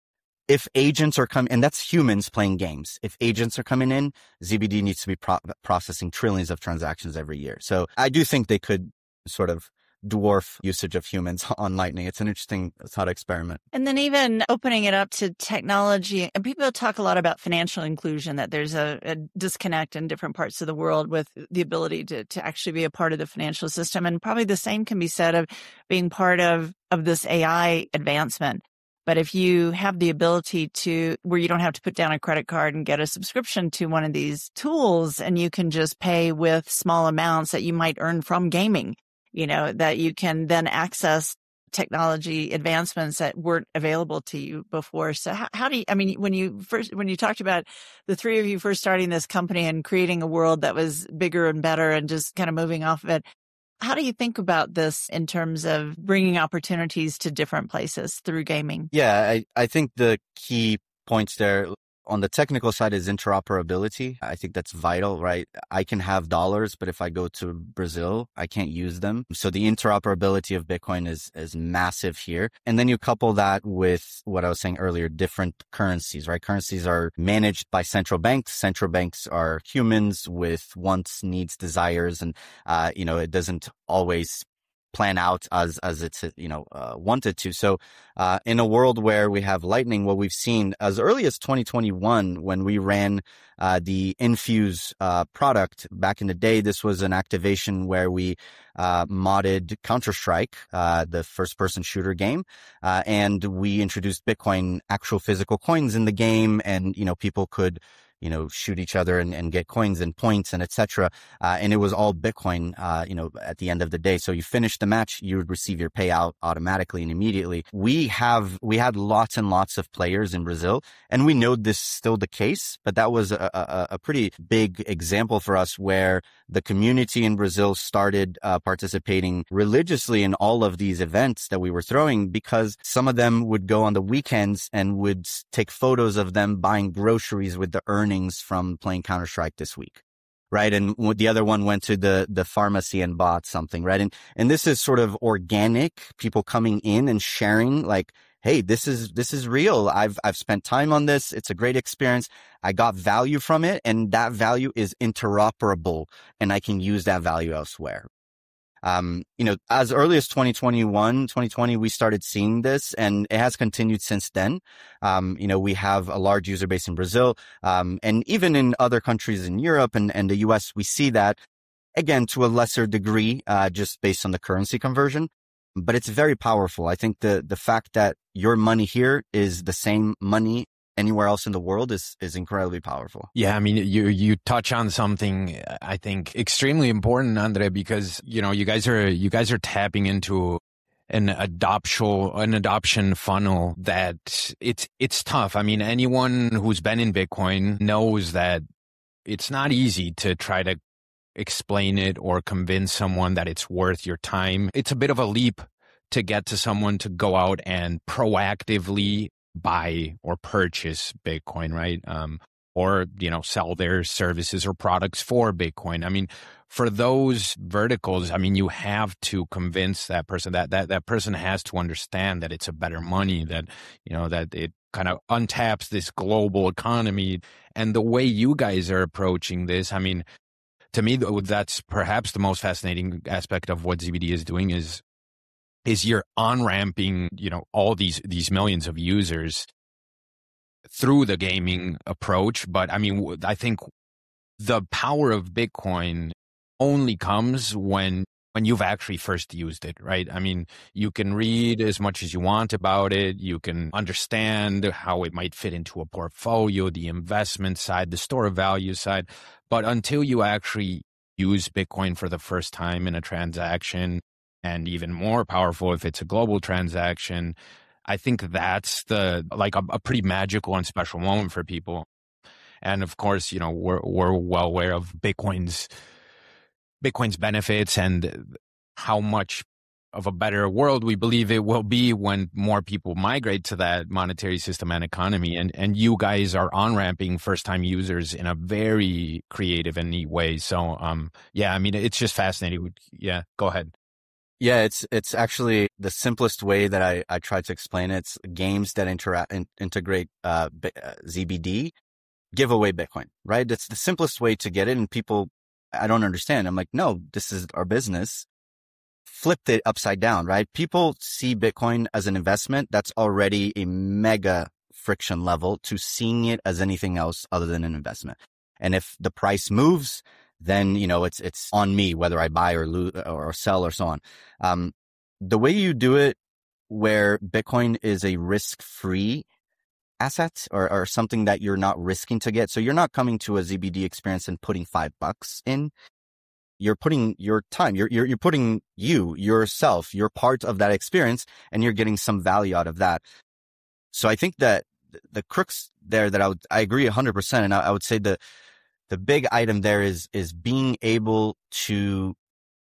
If agents are coming, and that's humans playing games. If agents are coming in, Z B D needs to be pro- processing trillions of transactions every year. So I do think they could sort of dwarf usage of humans on Lightning. It's an interesting thought experiment. And then even opening it up to technology, and people talk a lot about financial inclusion, that there's a, a disconnect in different parts of the world with the ability to, to actually be a part of the financial system. And probably the same can be said of being part of, of this A I advancement. But if you have the ability to, where you don't have to put down a credit card and get a subscription to one of these tools, and you can just pay with small amounts that you might earn from gaming, you know, that you can then access technology advancements that weren't available to you before. So how, how do you, I mean, when you first, when you talked about the three of you first starting this company and creating a world that was bigger and better and just kind of moving off of it, how do you think about this in terms of bringing opportunities to different places through gaming? Yeah, I, I think the key points there on the technical side is interoperability. I think that's vital, right? I can have dollars, but if I go to Brazil, I can't use them. So the interoperability of Bitcoin is, is massive here. And then you couple that with what I was saying earlier, different currencies, right? Currencies are managed by central banks. Central banks are humans with wants, needs, desires, and, uh, you know, it doesn't always plan out as as it's, you know, uh, wanted to. So uh, in a world where we have Lightning, what we've seen as early as twenty twenty-one, when we ran uh, the Infuse uh, product back in the day, this was an activation where we uh, modded Counter-Strike, uh, the first-person shooter game, uh, and we introduced Bitcoin, actual physical coins in the game, and, you know, people could, you know, shoot each other and, and get coins and points and et cetera. Uh, and it was all Bitcoin, uh, you know, at the end of the day. So you finish the match, you would receive your payout automatically and immediately. We have, we had lots and lots of players in Brazil, and we know this is still the case, but that was a, a, a pretty big example for us where the community in Brazil started uh, participating religiously in all of these events that we were throwing, because some of them would go on the weekends and would take photos of them buying groceries with the earnings from playing Counter-Strike this week. Right. And the other one went to the, the pharmacy and bought something. Right. And, and this is sort of organic, people coming in and sharing like, hey, this is, this is real. I've, I've spent time on this. It's a great experience. I got value from it, and that value is interoperable, and I can use that value elsewhere. Um, you know, as early as twenty twenty-one, twenty twenty, we started seeing this, and it has continued since then. Um, you know, we have a large user base in Brazil, um, and even in other countries in Europe and, and the U S, we see that, again, to a lesser degree, uh, just based on the currency conversion. But it's very powerful. I think the, the fact that your money here is the same money anywhere else in the world is, is incredibly powerful. Yeah. I mean, you, you touch on something, I think, extremely important, Andre, because, you know, you guys are, you guys are tapping into an adoption, an adoption funnel that it's, it's tough. I mean, anyone who's been in Bitcoin knows that it's not easy to try to explain it or convince someone that it's worth your time. It's a bit of a leap to get to someone to go out and proactively buy or purchase Bitcoin, right? Um, or, you know, sell their services or products for Bitcoin. I mean, for those verticals, I mean, you have to convince that person that, that, that person has to understand that it's a better money, that, you know, that it kind of untaps this global economy. And the way you guys are approaching this, I mean, to me, that's perhaps the most fascinating aspect of what Z B D is doing is, is you're on-ramping, you know, all these, these millions of users through the gaming approach. But I mean, I think the power of Bitcoin only comes when, when you've actually first used it, right? I mean, you can read as much as you want about it. You can understand how it might fit into a portfolio, the investment side, the store of value side. But until you actually use Bitcoin for the first time in a transaction, and even more powerful if it's a global transaction, I think that's the, like a, a pretty magical and special moment for people. And of course, you know, we're, we're well aware of Bitcoin's, Bitcoin's benefits and how much of a better world we believe it will be when more people migrate to that monetary system and economy. And, and you guys are on-ramping first-time users in a very creative and neat way. So, um, yeah, I mean, it's just fascinating. Yeah, go ahead. Yeah, it's it's actually the simplest way that I, I try to explain it. It's games that intera- in, integrate uh, B- uh, Z B D give away Bitcoin, right? It's the simplest way to get it. And people, I don't understand. I'm like, no, this is our business. Flipped it upside down, right? People see Bitcoin as an investment. That's already a mega friction level to seeing it as anything else other than an investment. And if the price moves, then, you know, it's, it's on me, whether I buy or lose or sell or so on. Um, the way you do it where Bitcoin is a risk-free asset or, or something that you're not risking to get. So you're not coming to a Z B D experience and putting five bucks in. You're putting your time, you're, you're, you're putting you, yourself, you're part of that experience, and you're getting some value out of that. So I think that the crux there that I would, I agree a hundred percent. And I, I would say the, the big item there is, is being able to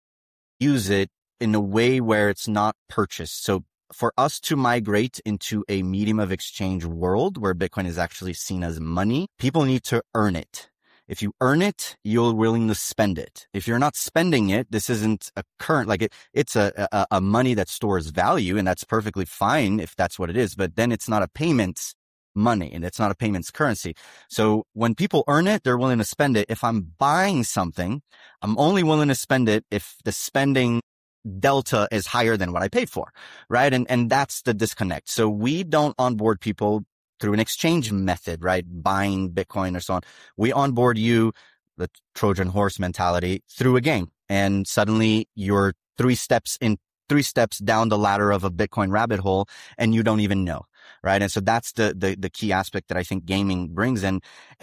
use it in a way where it's not purchased. So for us to migrate into a medium of exchange world where Bitcoin is actually seen as money, people need to earn it. If you earn it, you're willing to spend it. If you're not spending it, this isn't a current, like it, it's a, a, a money that stores value, and that's perfectly fine if that's what it is. But then it's not a payments money and it's not a payments currency. So when people earn it, they're willing to spend it. If I'm buying something, I'm only willing to spend it if the spending delta is higher than what I paid for, right? And, and that's the disconnect. So we don't onboard people through an exchange method, right? Buying Bitcoin or so on. We onboard you, the Trojan horse mentality, through a game. And suddenly you're three steps in, three steps down the ladder of a Bitcoin rabbit hole, and you don't even know, right? And so that's the, the, the key aspect that I think gaming brings in. And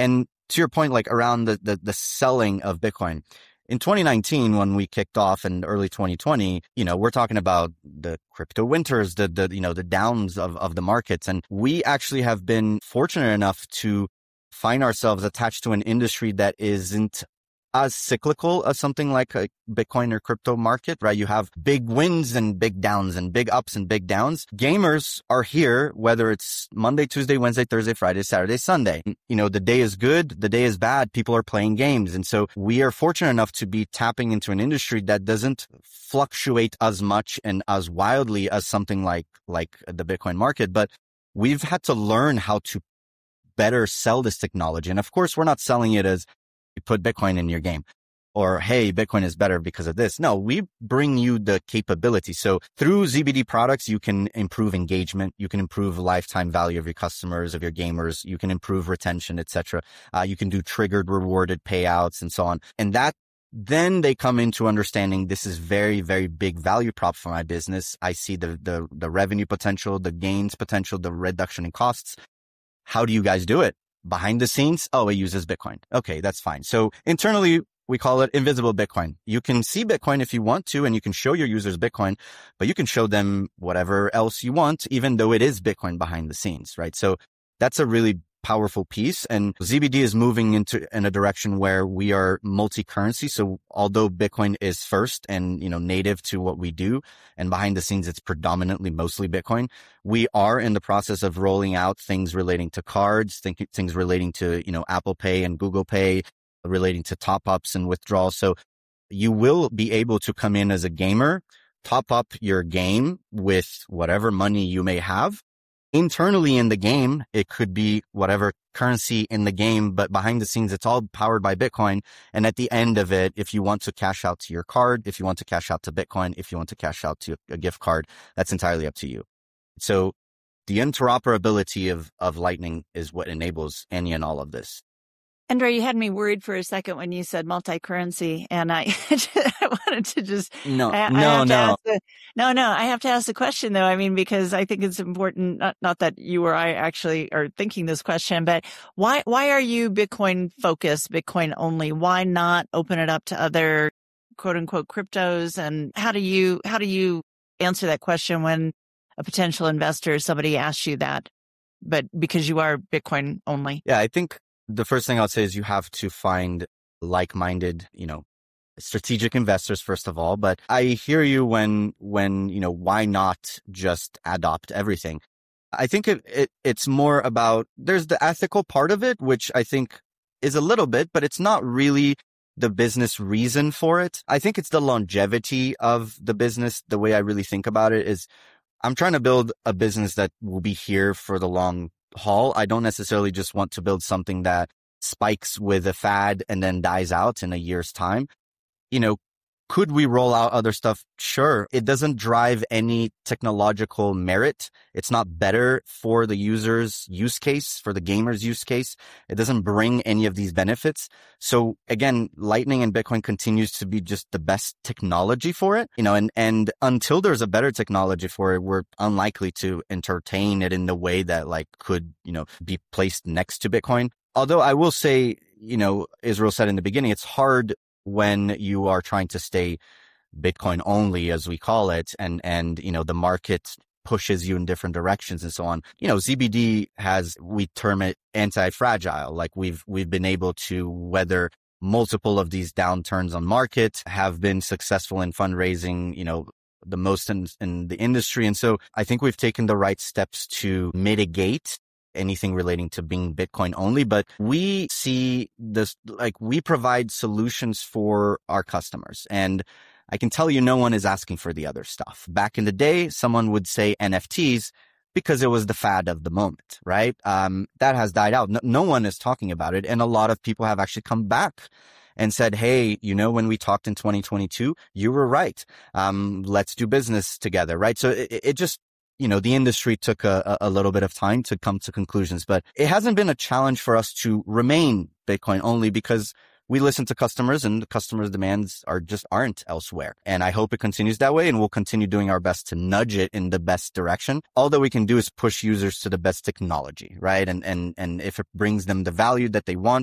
to your point, like around the, the, the selling of Bitcoin. In twenty nineteen, when we kicked off in early twenty twenty, you know, we're talking about the crypto winters, the, the, you know, the downs of, of the markets. And we actually have been fortunate enough to find ourselves attached to an industry that isn't as cyclical as something like a Bitcoin or crypto market, right? You have big wins and big downs and big ups and big downs. Gamers are here, whether it's Monday, Tuesday, Wednesday, Thursday, Friday, Saturday, Sunday. You know, the day is good, the day is bad. People are playing games. And so we are fortunate enough to be tapping into an industry that doesn't fluctuate as much and as wildly as something like, like the Bitcoin market. But we've had to learn how to better sell this technology. And of course, we're not selling it as you put Bitcoin in your game or, hey, Bitcoin is better because of this. No, we bring you the capability. So through Z B D products, you can improve engagement. You can improve lifetime value of your customers, of your gamers. You can improve retention, et cetera. Uh, you can do triggered rewarded payouts and so on. And that then they come into understanding this is very, very big value prop for my business. I see the, the, the revenue potential, the gains potential, the reduction in costs. How do you guys do it? Behind the scenes, oh, it uses Bitcoin. Okay, that's fine. So internally, we call it invisible Bitcoin. You can see Bitcoin if you want to, and you can show your users Bitcoin, but you can show them whatever else you want, even though it is Bitcoin behind the scenes, right? So that's a really powerful piece. And Z B D is moving into in a direction where we are multi-currency. So although Bitcoin is first and, you know, native to what we do, and behind the scenes, it's predominantly mostly Bitcoin, we are in the process of rolling out things relating to cards, think, things relating to, you know, Apple Pay and Google Pay, relating to top-ups and withdrawals. So you will be able to come in as a gamer, top up your game with whatever money you may have. Internally in the game, it could be whatever currency in the game, but behind the scenes, it's all powered by Bitcoin. And at the end of it, if you want to cash out to your card, if you want to cash out to Bitcoin, if you want to cash out to a gift card, that's entirely up to you. So the interoperability of, of Lightning is what enables any and all of this. Andre, you had me worried for a second when you said multi-currency, and I, I wanted to just no, I, no, I no, the, no, no. I have to ask the question though. I mean, because I think it's important. Not, not that you or I actually are thinking this question, but why, why are you Bitcoin focused, Bitcoin only? Why not open it up to other quote unquote cryptos? And how do you, how do you answer that question when a potential investor, somebody asks you that, but because you are Bitcoin only? Yeah, I think the first thing I'll say is you have to find like-minded, you know, strategic investors, first of all. But I hear you when, when, you know, why not just adopt everything? I think it, it, it's more about, there's the ethical part of it, which I think is a little bit, but it's not really the business reason for it. I think it's the longevity of the business. The way I really think about it is I'm trying to build a business that will be here for the long haul. I don't necessarily just want to build something that spikes with a fad and then dies out in a year's time. You know, could we roll out other stuff? Sure. It doesn't drive any technological merit. It's not better for the user's use case, for the gamer's use case. It doesn't bring any of these benefits. So again, Lightning and Bitcoin continues to be just the best technology for it, you know, and, and until there's a better technology for it, we're unlikely to entertain it in the way that like could, you know, be placed next to Bitcoin. Although I will say, you know, Israel said in the beginning, it's hard when you are trying to stay Bitcoin only, as we call it, and, and, you know, the market pushes you in different directions and so on. You know, Z B D has, we term it anti-fragile. Like we've, we've been able to weather multiple of these downturns on market, have been successful in fundraising, you know, the most in, in the industry. And so I think we've taken the right steps to mitigate anything relating to being Bitcoin only, but we see this, like we provide solutions for our customers. And I can tell you no one is asking for the other stuff. Back in the day, someone would say N F Ts because it was the fad of the moment, right? Um, that has died out. No, no one is talking about it. And a lot of people have actually come back and said, hey, you know, when we talked in twenty twenty-two, you were right. Um, let's do business together, right? So it, it just, you know, the industry took a, a little bit of time to come to conclusions, but it hasn't been a challenge for us to remain Bitcoin only because we listen to customers and the customers' demands are just aren't elsewhere. And I hope it continues that way, and we'll continue doing our best to nudge it in the best direction. All that we can do is push users to the best technology, right? And, and, and if it brings them the value that they want,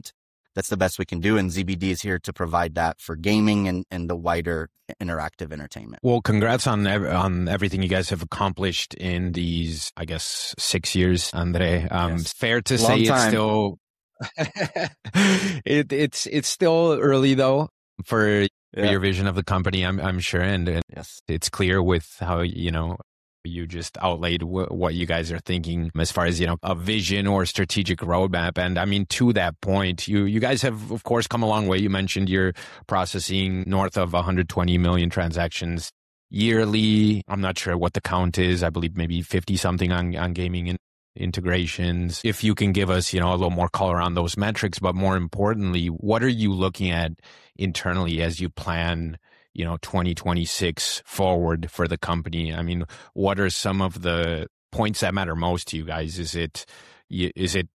that's the best we can do. And Z B D is here to provide that for gaming and, and the wider interactive entertainment. Well, congrats on ev- on everything you guys have accomplished in these, I guess, six years, Andre. Um, Yes. Fair to Long say time. it's still it, it's it's still early though for Yeah. your vision of the company. I'm I'm sure, and, and Yes. it's clear with how you know. You just outlaid w- what you guys are thinking as far as, you know, a vision or strategic roadmap. And I mean, to that point, you, you guys have, of course, come a long way. You mentioned you're processing north of one hundred twenty million transactions yearly. I'm not sure what the count is. I believe maybe fifty something on, on gaming and integrations. If you can give us, you know, a little more color on those metrics, but more importantly, what are you looking at internally as you plan, you know, twenty twenty-six forward for the company? I mean, what are some of the points that matter most to you guys? Is it, is it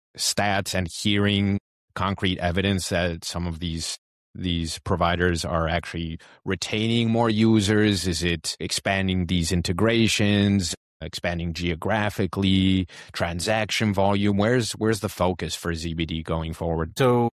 stats and hearing concrete evidence that some of these, these providers are actually retaining more users? Is it expanding these integrations, expanding geographically, transaction volume? Where's, where's the focus for Z B D going forward? So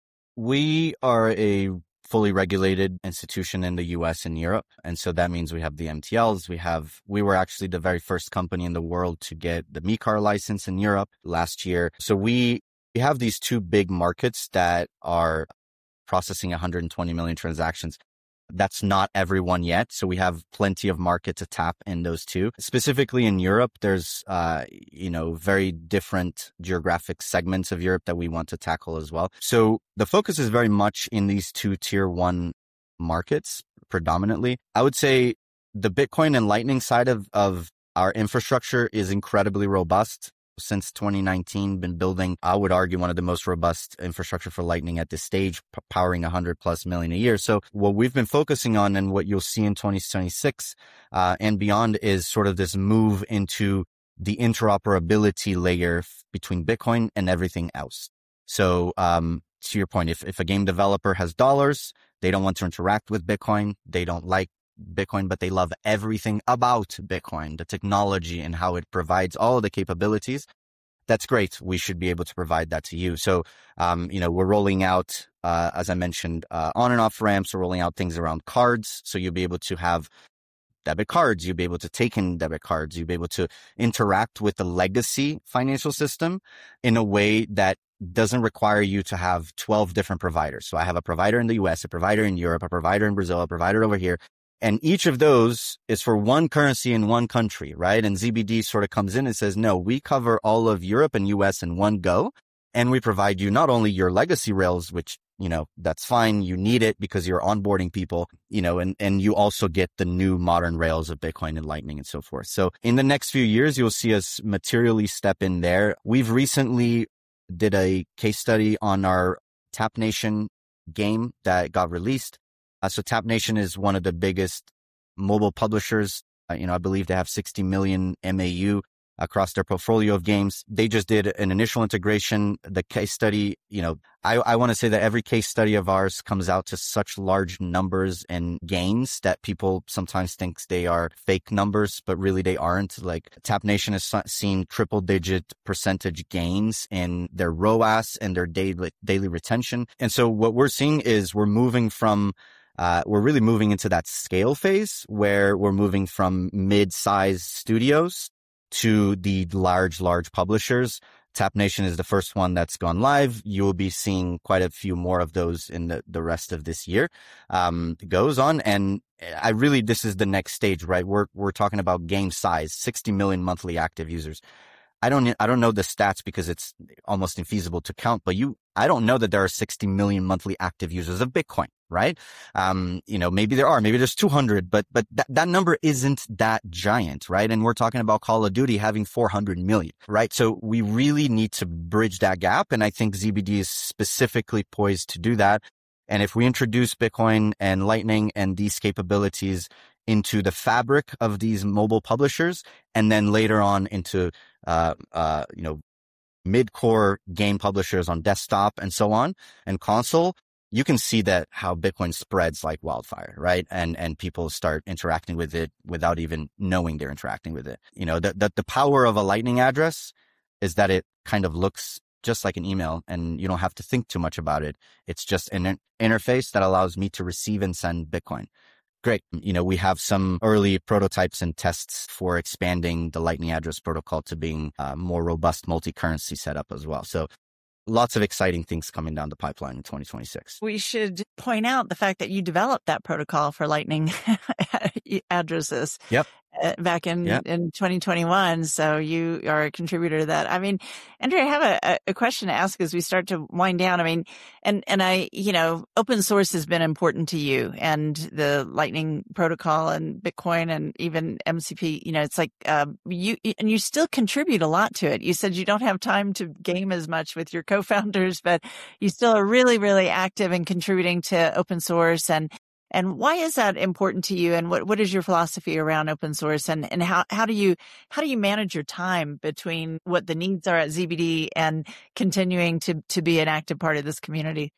we are a fully regulated institution in the U S and Europe. And so that means we have the M T Ls. We have, we were actually the very first company in the world to get the MiCAR license in Europe last year. So we, we have these two big markets that are processing one hundred twenty million transactions. That's not everyone yet. So we have plenty of market to tap in those two. Specifically in Europe, there's, uh, you know, very different geographic segments of Europe that we want to tackle as well. So the focus is very much in these two tier one markets predominantly. I would say the Bitcoin and Lightning side of, of our infrastructure is incredibly robust. Since twenty nineteen, been building, I would argue, one of the most robust infrastructure for Lightning at this stage, p- powering one hundred plus million a year. So what we've been focusing on and what you'll see in twenty twenty-six uh, and beyond is sort of this move into the interoperability layer f- between Bitcoin and everything else. So um, to your point, if, if a game developer has dollars, they don't want to interact with Bitcoin, they don't like Bitcoin, but they love everything about Bitcoin, the technology and how it provides all of the capabilities. That's great. We should be able to provide that to you. So, um, you know, we're rolling out, uh, as I mentioned, uh, on and off ramps. We're rolling out things around cards. So you'll be able to have debit cards. You'll be able to take in debit cards. You'll be able to interact with the legacy financial system in a way that doesn't require you to have twelve different providers. So I have a provider in the U S, a provider in Europe, a provider in Brazil, a provider over here. And each of those is for one currency in one country, right? And Z B D sort of comes in and says, no, we cover all of Europe and U S in one go. And we provide you not only your legacy rails, which, you know, that's fine. You need it because you're onboarding people, you know, and, and you also get the new modern rails of Bitcoin and Lightning and so forth. So in the next few years, you'll see us materially step in there. We've recently did a case study on our Tap Nation game that got released. Uh, so Tap Nation is one of the biggest mobile publishers. Uh, you know, I believe they have sixty million M A U across their portfolio of games. They just did an initial integration. The case study, you know, I, I want to say that every case study of ours comes out to such large numbers and gains that people sometimes think they are fake numbers, but really they aren't. Like Tap Nation has seen triple digit percentage gains in their R O A S and their daily, daily retention. And so what we're seeing is we're moving from Uh, we're really moving into that scale phase where we're moving from mid-sized studios to the large, large publishers. Tap Nation is the first one that's gone live. You will be seeing quite a few more of those in the, the rest of this year. Um, goes on. And I really, this is the next stage, right? We're, we're talking about game size, sixty million monthly active users. I don't, I don't know the stats because it's almost infeasible to count, but you, I don't know that there are sixty million monthly active users of Bitcoin, right? Um, you know, maybe there are, maybe there's two hundred, but, but that, that number isn't that giant, right? And we're talking about Call of Duty having four hundred million, right? So we really need to bridge that gap. And I think Z B D is specifically poised to do that. And if we introduce Bitcoin and Lightning and these capabilities into the fabric of these mobile publishers, and then later on into, uh, uh, you know, mid-core game publishers on desktop and so on and console, you can see that how Bitcoin spreads like wildfire, right? And, and people start interacting with it without even knowing they're interacting with it. You know, the, the, the power of a Lightning address is that it kind of looks just like an email, and you don't have to think too much about it. It's just an in- interface that allows me to receive and send Bitcoin. Great. You know, we have some early prototypes and tests for expanding the Lightning address protocol to being a more robust multi-currency setup as well. So lots of exciting things coming down the pipeline in twenty twenty-six. We should point out the fact that you developed that protocol for Lightning addresses. Yep. Uh, back in, yep. in twenty twenty-one. So you are a contributor to that. I mean, Andre, I have a, a question to ask as we start to wind down. I mean, and, and I, you know, open source has been important to you, and the Lightning protocol and Bitcoin and even M C P, you know, it's like, uh, you, and you still contribute a lot to it. You said you don't have time to game as much with your co-founders, but you still are really, really active in contributing to open source. And And why is that important to you? And what, what is your philosophy around open source? And, and how, how do you, how do you manage your time between what the needs are at Z B D and continuing to, to be an active part of this community?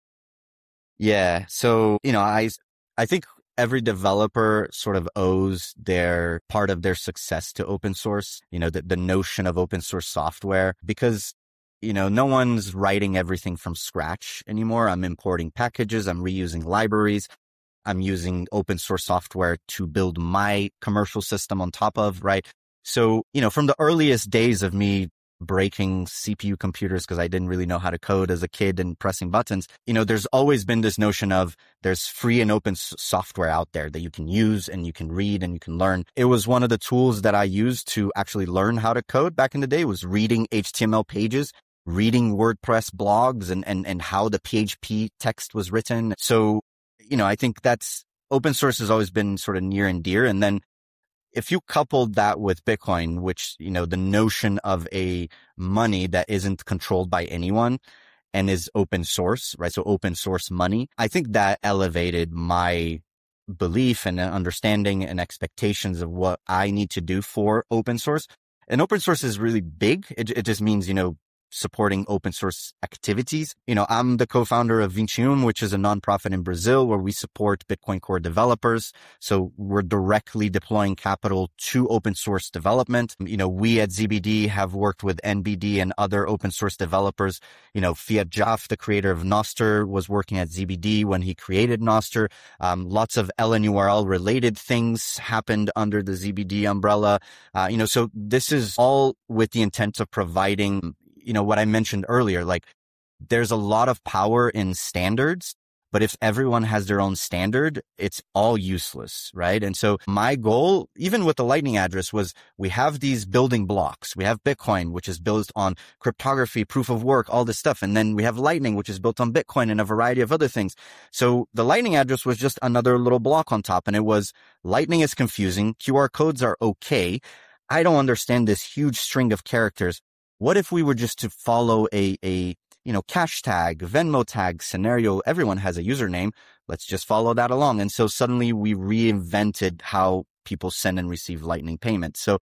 Yeah. So, you know, I, I think every developer sort of owes their part of their success to open source, you know, the, the notion of open source software, because you know, no one's writing everything from scratch anymore. I'm importing packages. I'm reusing libraries. I'm using open source software to build my commercial system on top of, right? So, you know, from the earliest days of me breaking C P U computers because I didn't really know how to code as a kid and pressing buttons, you know, there's always been this notion of there's free and open s- software out there that you can use and you can read and you can learn. It was one of the tools that I used to actually learn how to code back in the day, was reading H T M L pages, reading WordPress blogs and, and, and how the P H P text was written. So, you know, I think that's open source has always been sort of near and dear. And then if you coupled that with Bitcoin, which, you know, the notion of a money that isn't controlled by anyone and is open source, right? So open source money, I think that elevated my belief and understanding and expectations of what I need to do for open source. And open source is really big. It, it just means, you know, supporting open source activities. You know, I'm the co-founder of vinte e um, which is a nonprofit in Brazil where we support Bitcoin Core developers. So we're directly deploying capital to open source development. You know, we at Z B D have worked with N B D and other open source developers. You know, Fiat Jaf, the creator of Nostr, was working at Z B D when he created Nostr. Um, lots of L N U R L related things happened under the Z B D umbrella. Uh, you know, so this is all with the intent of providing, you know, what I mentioned earlier, like there's a lot of power in standards, but if everyone has their own standard, it's all useless, right? And so my goal, even with the Lightning address, was we have these building blocks. We have Bitcoin, which is built on cryptography, proof of work, all this stuff. And then we have Lightning, which is built on Bitcoin and a variety of other things. So the Lightning address was just another little block on top. And it was, Lightning is confusing. Q R codes are okay. I don't understand this huge string of characters. What if we were just to follow a, a, you know, cash tag, Venmo tag scenario? Everyone has a username. Let's just follow that along. And so suddenly we reinvented how people send and receive Lightning payments. So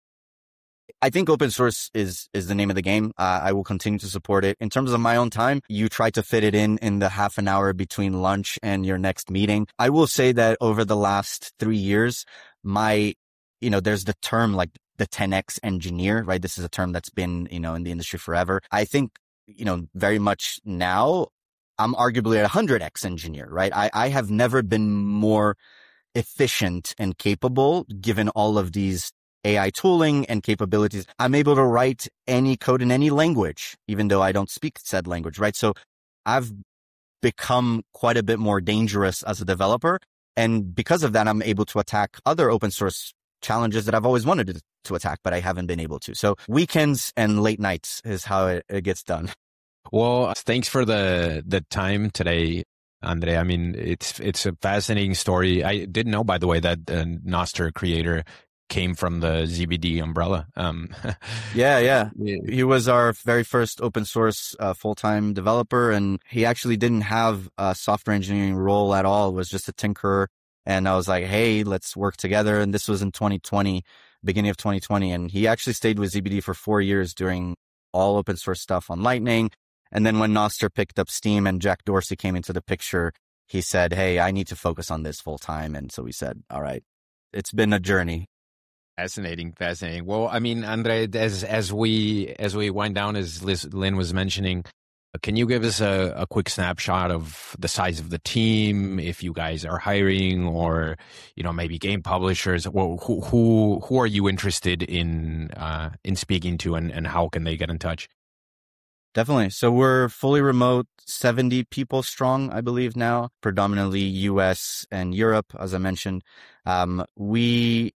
I think open source is, is the name of the game. Uh, I will continue to support it. In terms of my own time, you try to fit it in, in the half an hour between lunch and your next meeting. I will say that over the last three years, my, you know, there's the term like the ten X engineer, right? This is a term that's been, you know, in the industry forever. I think, you know, very much now I'm arguably a one hundred X engineer, right? I, I have never been more efficient and capable given all of these A I tooling and capabilities. I'm able to write any code in any language, even though I don't speak said language, right? So I've become quite a bit more dangerous as a developer. And because of that, I'm able to attack other open source challenges that I've always wanted to, to attack, but I haven't been able to. So weekends and late nights is how it, it gets done. Well, thanks for the the time today, Andre. I mean, it's it's a fascinating story. I didn't know, by the way, that the Nostr creator came from the Z B D umbrella. Um, yeah, yeah. He was our very first open source uh, full-time developer, and he actually didn't have a software engineering role at all. It was just a tinkerer. And I was like, hey, let's work together. And this was in twenty twenty, beginning of twenty twenty. And he actually stayed with Z B D for four years doing all open source stuff on Lightning. And then when Nostr picked up steam and Jack Dorsey came into the picture, he said, hey, I need to focus on this full time. And so we said, all right, it's been a journey. Fascinating, fascinating. Well, I mean, Andre, as as we as we wind down, as Liz, Lynn was mentioning, can you give us a, a quick snapshot of the size of the team, if you guys are hiring, or you know maybe game publishers? Well, who who who are you interested in uh, in speaking to, and, and how can they get in touch? Definitely. So we're fully remote, seventy people strong, I believe now, predominantly U S and Europe, as I mentioned. Um, we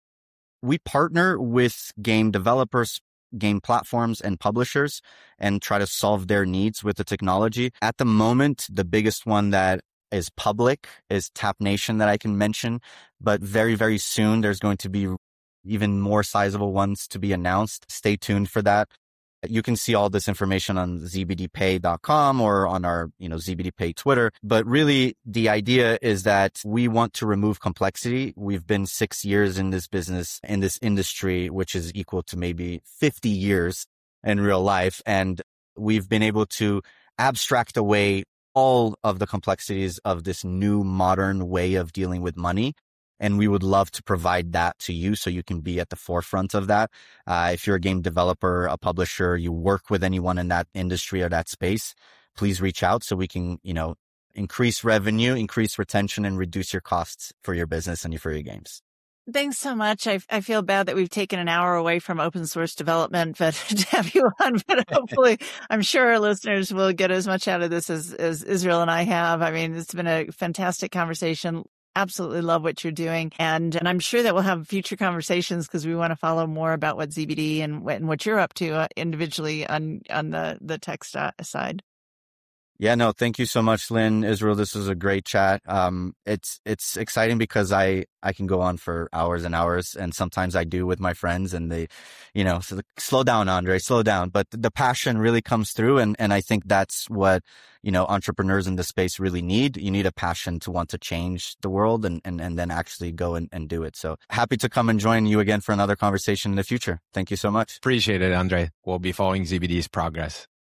we partner with game developers, game platforms, and publishers and try to solve their needs with the technology. At the moment, the biggest one that is public is Tap Nation that I can mention, but very, very soon there's going to be even more sizable ones to be announced. Stay tuned for that. You can see all this information on z b d pay dot com or on our, you know, Z B D Pay Twitter. But really, the idea is that we want to remove complexity. We've been six years in this business, in this industry, which is equal to maybe fifty years in real life. And we've been able to abstract away all of the complexities of this new modern way of dealing with money. And we would love to provide that to you so you can be at the forefront of that. Uh, if you're a game developer, a publisher, you work with anyone in that industry or that space, please reach out so we can, you know, increase revenue, increase retention, and reduce your costs for your business and for your games. Thanks so much. I, I feel bad that we've taken an hour away from open source development, but to have you on, but hopefully I'm sure our listeners will get as much out of this as, as Israel and I have. I mean, it's been a fantastic conversation. Absolutely love what you're doing. And, and I'm sure that we'll have future conversations because we want to follow more about what Z B D and, and what you're up to uh, individually on, on the, the tech st- side. Yeah, no, thank you so much, Lynn, Israel. This was a great chat. Um, it's, it's exciting because I, I can go on for hours and hours, and sometimes I do with my friends, and they, you know, so the, slow down, Andre, slow down. But the passion really comes through. And, and I think that's what, you know, entrepreneurs in this space really need. You need a passion to want to change the world and, and, and then actually go and, and do it. So happy to come and join you again for another conversation in the future. Thank you so much. Appreciate it, Andre. We'll be following Z B D's progress.